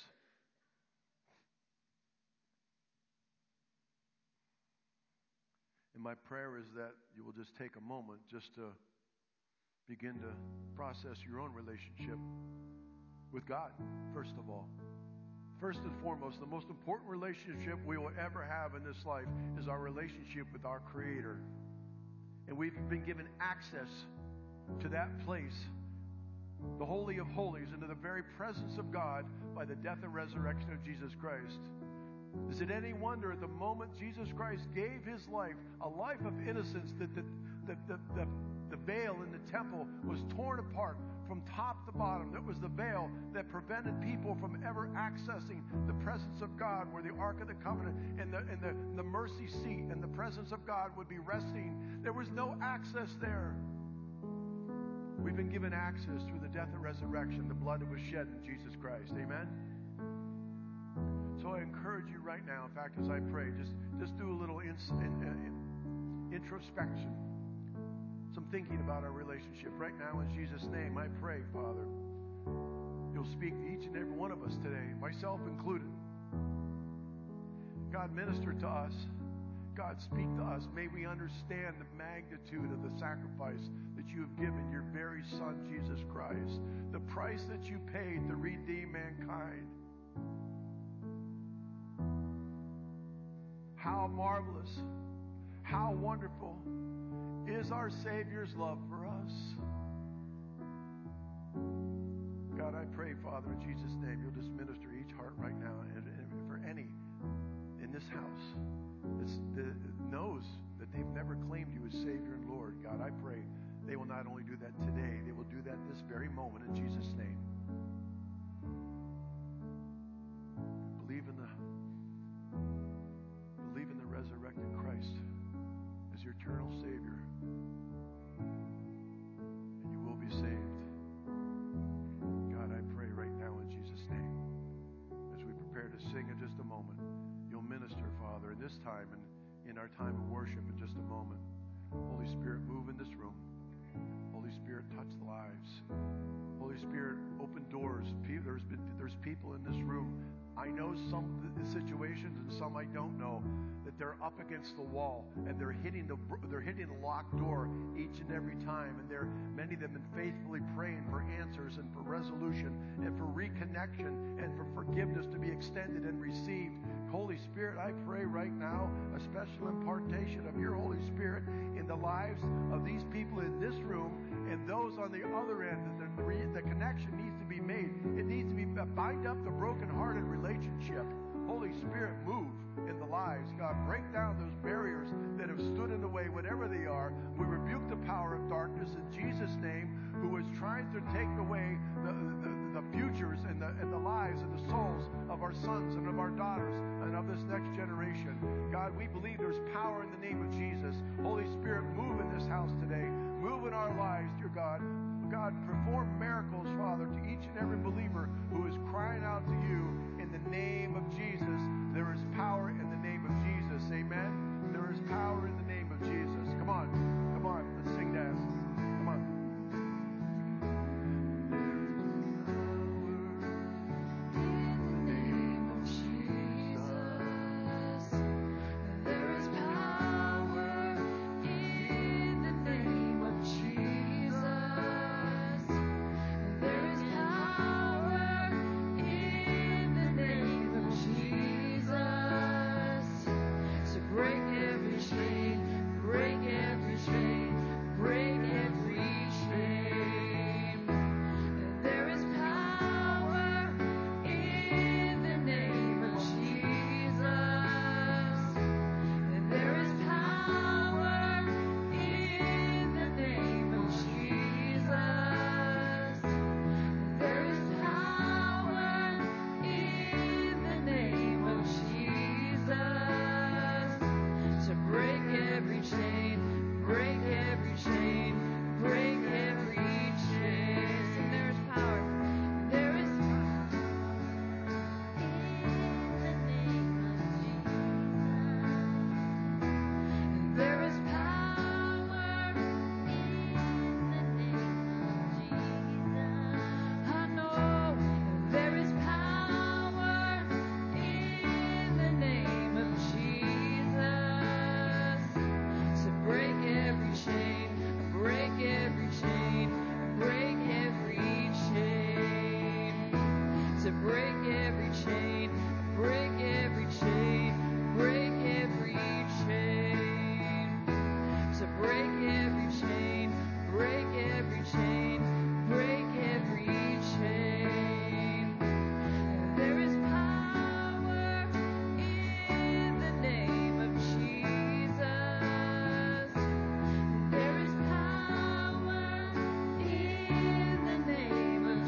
And my prayer is that you will just take a moment just to begin to process your own relationship with God, first of all. First and foremost, the most important relationship we will ever have in this life is our relationship with our Creator. And we've been given access to that place, the Holy of Holies, into the very presence of God by the death and resurrection of Jesus Christ. Is it any wonder at the moment Jesus Christ gave his life, a life of innocence, that the veil in the temple was torn apart from top to bottom? That was the veil that prevented people from ever accessing the presence of God, where the Ark of the Covenant and the mercy seat and the presence of God would be resting. There was no access there. We've been given access through the death and resurrection, the blood that was shed in Jesus Christ. Amen? So I encourage you right now, in fact, as I pray, just do a little introspection, some thinking about our relationship. Right now, in Jesus' name, I pray, Father, you'll speak to each and every one of us today, myself included. God, minister to us. God, speak to us. May we understand the magnitude of the sacrifice that you have given your very Son, Jesus Christ, the price that you paid to redeem mankind. How marvelous, how wonderful is our Savior's love for us. God, I pray, Father, in Jesus' name, you'll just minister each heart right now, and for any in this house that knows that they've never claimed you as Savior and Lord, God, I pray they will not only do that today, they will do that this very moment in Jesus' name. Believe in the resurrected Christ as your eternal Savior, and you will be saved. God, I pray right now in Jesus' name, as we prepare to sing in just a moment, you'll minister, Father, in this time and in our time of worship in just a moment. Holy Spirit, move in this room. Holy Spirit, touch lives. Holy Spirit, open doors. There's people in this room. I know some of the situations and some I don't know, that they're up against the wall and they're hitting the locked door each and every time. And many of them have been faithfully praying for answers and for resolution and for reconnection and for forgiveness to be extended and received. Holy Spirit, I pray right now a special impartation of your Holy Spirit in the lives of these people in this room and those on the other end. The connection needs to be made. It needs to be bind up the brokenhearted relationship. Holy Spirit, move in the lives. God, break down those barriers that have stood in the way, whatever they are. We rebuke the power of darkness in Jesus' name, who is trying to take away the futures and the lives and the souls of our sons and of our daughters and of this next generation. God, we believe there's power in the name of Jesus. Holy Spirit, move in this house today. Move in our lives, dear God. God, perform miracles, Father, to each and every believer who is crying out to you in the name of Jesus. There is power in the name of Jesus. Amen. There is power in the name of Jesus. Come on. Come on. Let's sing that. Come on. break every chain, break every chain, break every chain. To break every chain, break every chain, break every chain. There is power in the name of Jesus. There is power in the name of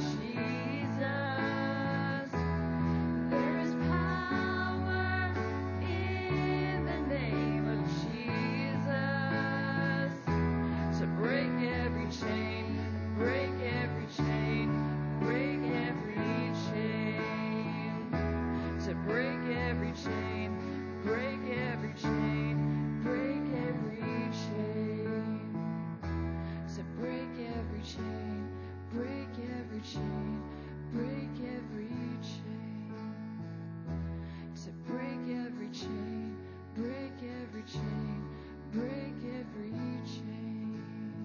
Jesus. There is power in the name of Jesus to break every chain, break every chain, break every chain. To break every chain, break every chain, break every chain. To break every chain, break every chain, break every chain. To break every chain, break every chain, break every chain.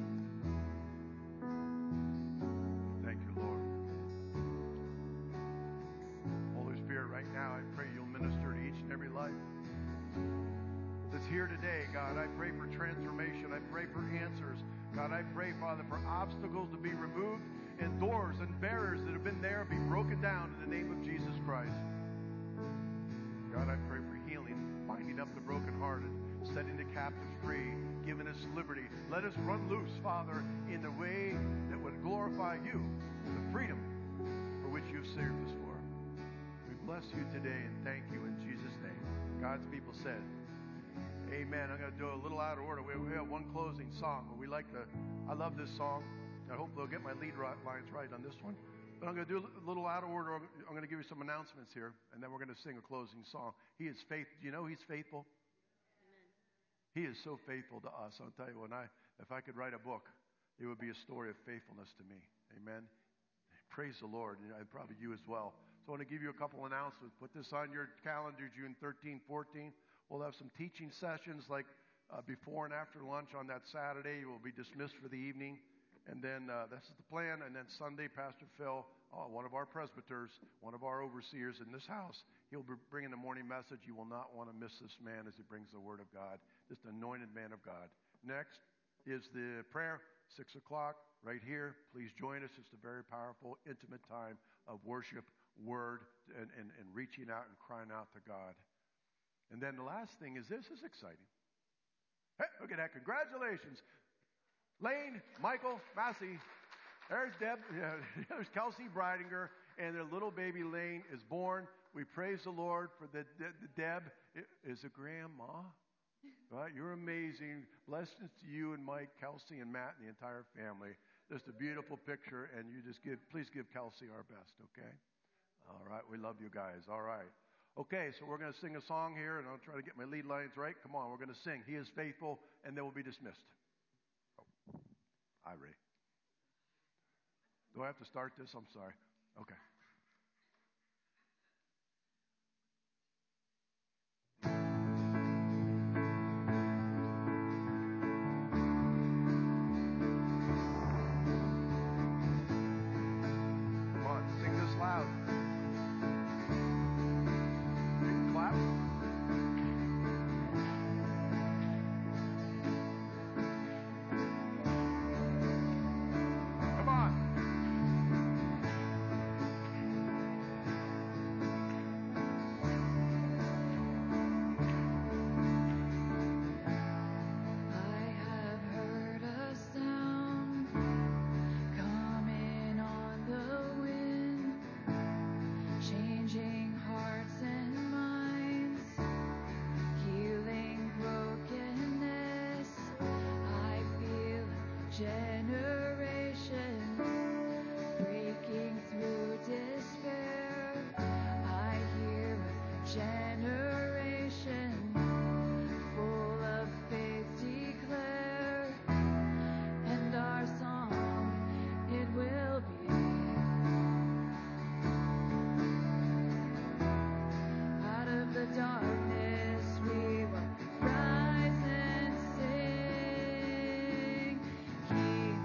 Thank you, Lord. Holy Spirit, right now I pray you'll minister to each and every life that's here today, God. I pray for transformation. I pray for answers. God, I pray, Father, for obstacles to be removed and doors and barriers that have been there be broken down in the name of Jesus Christ. God, I pray for healing, binding up the brokenhearted, setting the captives free, giving us liberty. Let us run loose, Father, in the way that would glorify you, the freedom for which you've saved us for. We bless you today and thank you in Jesus' name. God's people said, amen. I'm going to do a little out of order. We have one closing song, but I love this song. I hope they'll get my lead lines right on this one. But I'm going to do a little out of order. I'm going to give you some announcements here, and then we're going to sing a closing song. He is faithful. Do you know he's faithful? Amen. He is so faithful to us. I'll tell you, if I could write a book, it would be a story of faithfulness to me. Amen. Praise the Lord, and probably you as well. So I want to give you a couple announcements. Put this on your calendar, June 13, 14. We'll have some teaching sessions like before and after lunch on that Saturday. You will be dismissed for the evening. And then this is the plan. And then Sunday, Pastor Phil, one of our presbyters, one of our overseers in this house, he'll be bringing the morning message. You will not want to miss this man as he brings the word of God, this anointed man of God. Next is the prayer, 6 o'clock, right here. Please join us. It's a very powerful, intimate time of worship, word, and reaching out and crying out to God. And then the last thing is this is exciting. Hey, look at that. Congratulations. Lane, Michael, Massey. There's Deb. Yeah, there's Kelsey Breidinger, and their little baby Lane is born. We praise the Lord for the Deb is a grandma. Right? You're amazing. Blessings to you and Mike, Kelsey, and Matt, and the entire family. Just a beautiful picture, and please give Kelsey our best, okay? All right, we love you guys. All right. Okay, so we're going to sing a song here, and I'll try to get my lead lines right. Come on, we're going to sing He is Faithful, and then we'll be dismissed. Oh, hi, Ray. Do I have to start this? I'm sorry. Okay. Come on, sing this loud. Clap. Come on. He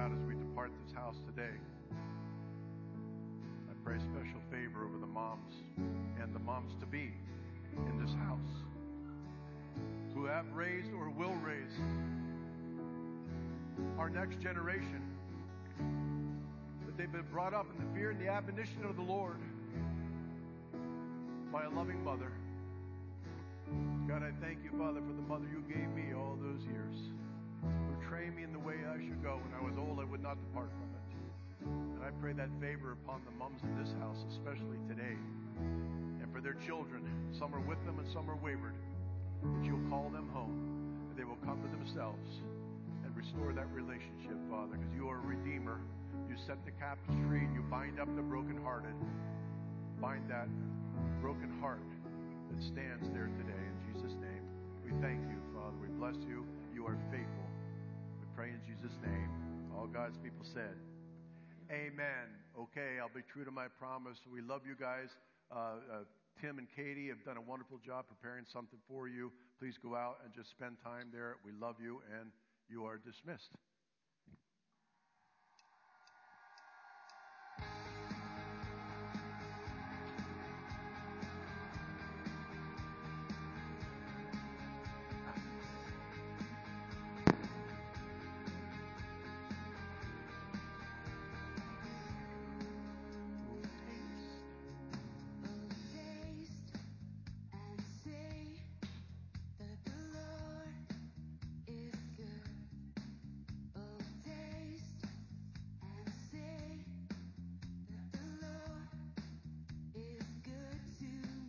God, as we depart this house today, I pray special favor over the moms and the moms-to-be in this house who have raised or will raise our next generation, that they've been brought up in the fear and the admonition of the Lord by a loving mother. God, I thank you, Father, for the mother you gave me all those years, who trained me in the way I should go. When I was old, I would not depart from it. And I pray that favor upon the moms in this house, especially today, and for their children. Some are with them and some are wayward. That you'll call them home, that they will come to themselves and restore that relationship, Father, because you are a redeemer. You set the captives free and you bind up the brokenhearted. Bind that broken heart that stands there today. In Jesus' name, we thank you, Father. We bless you. You are faithful. We pray in Jesus' name. All God's people said, amen. Okay, I'll be true to my promise. We love you guys. Tim and Katie have done a wonderful job preparing something for you. Please go out and just spend time there. We love you, and you are dismissed.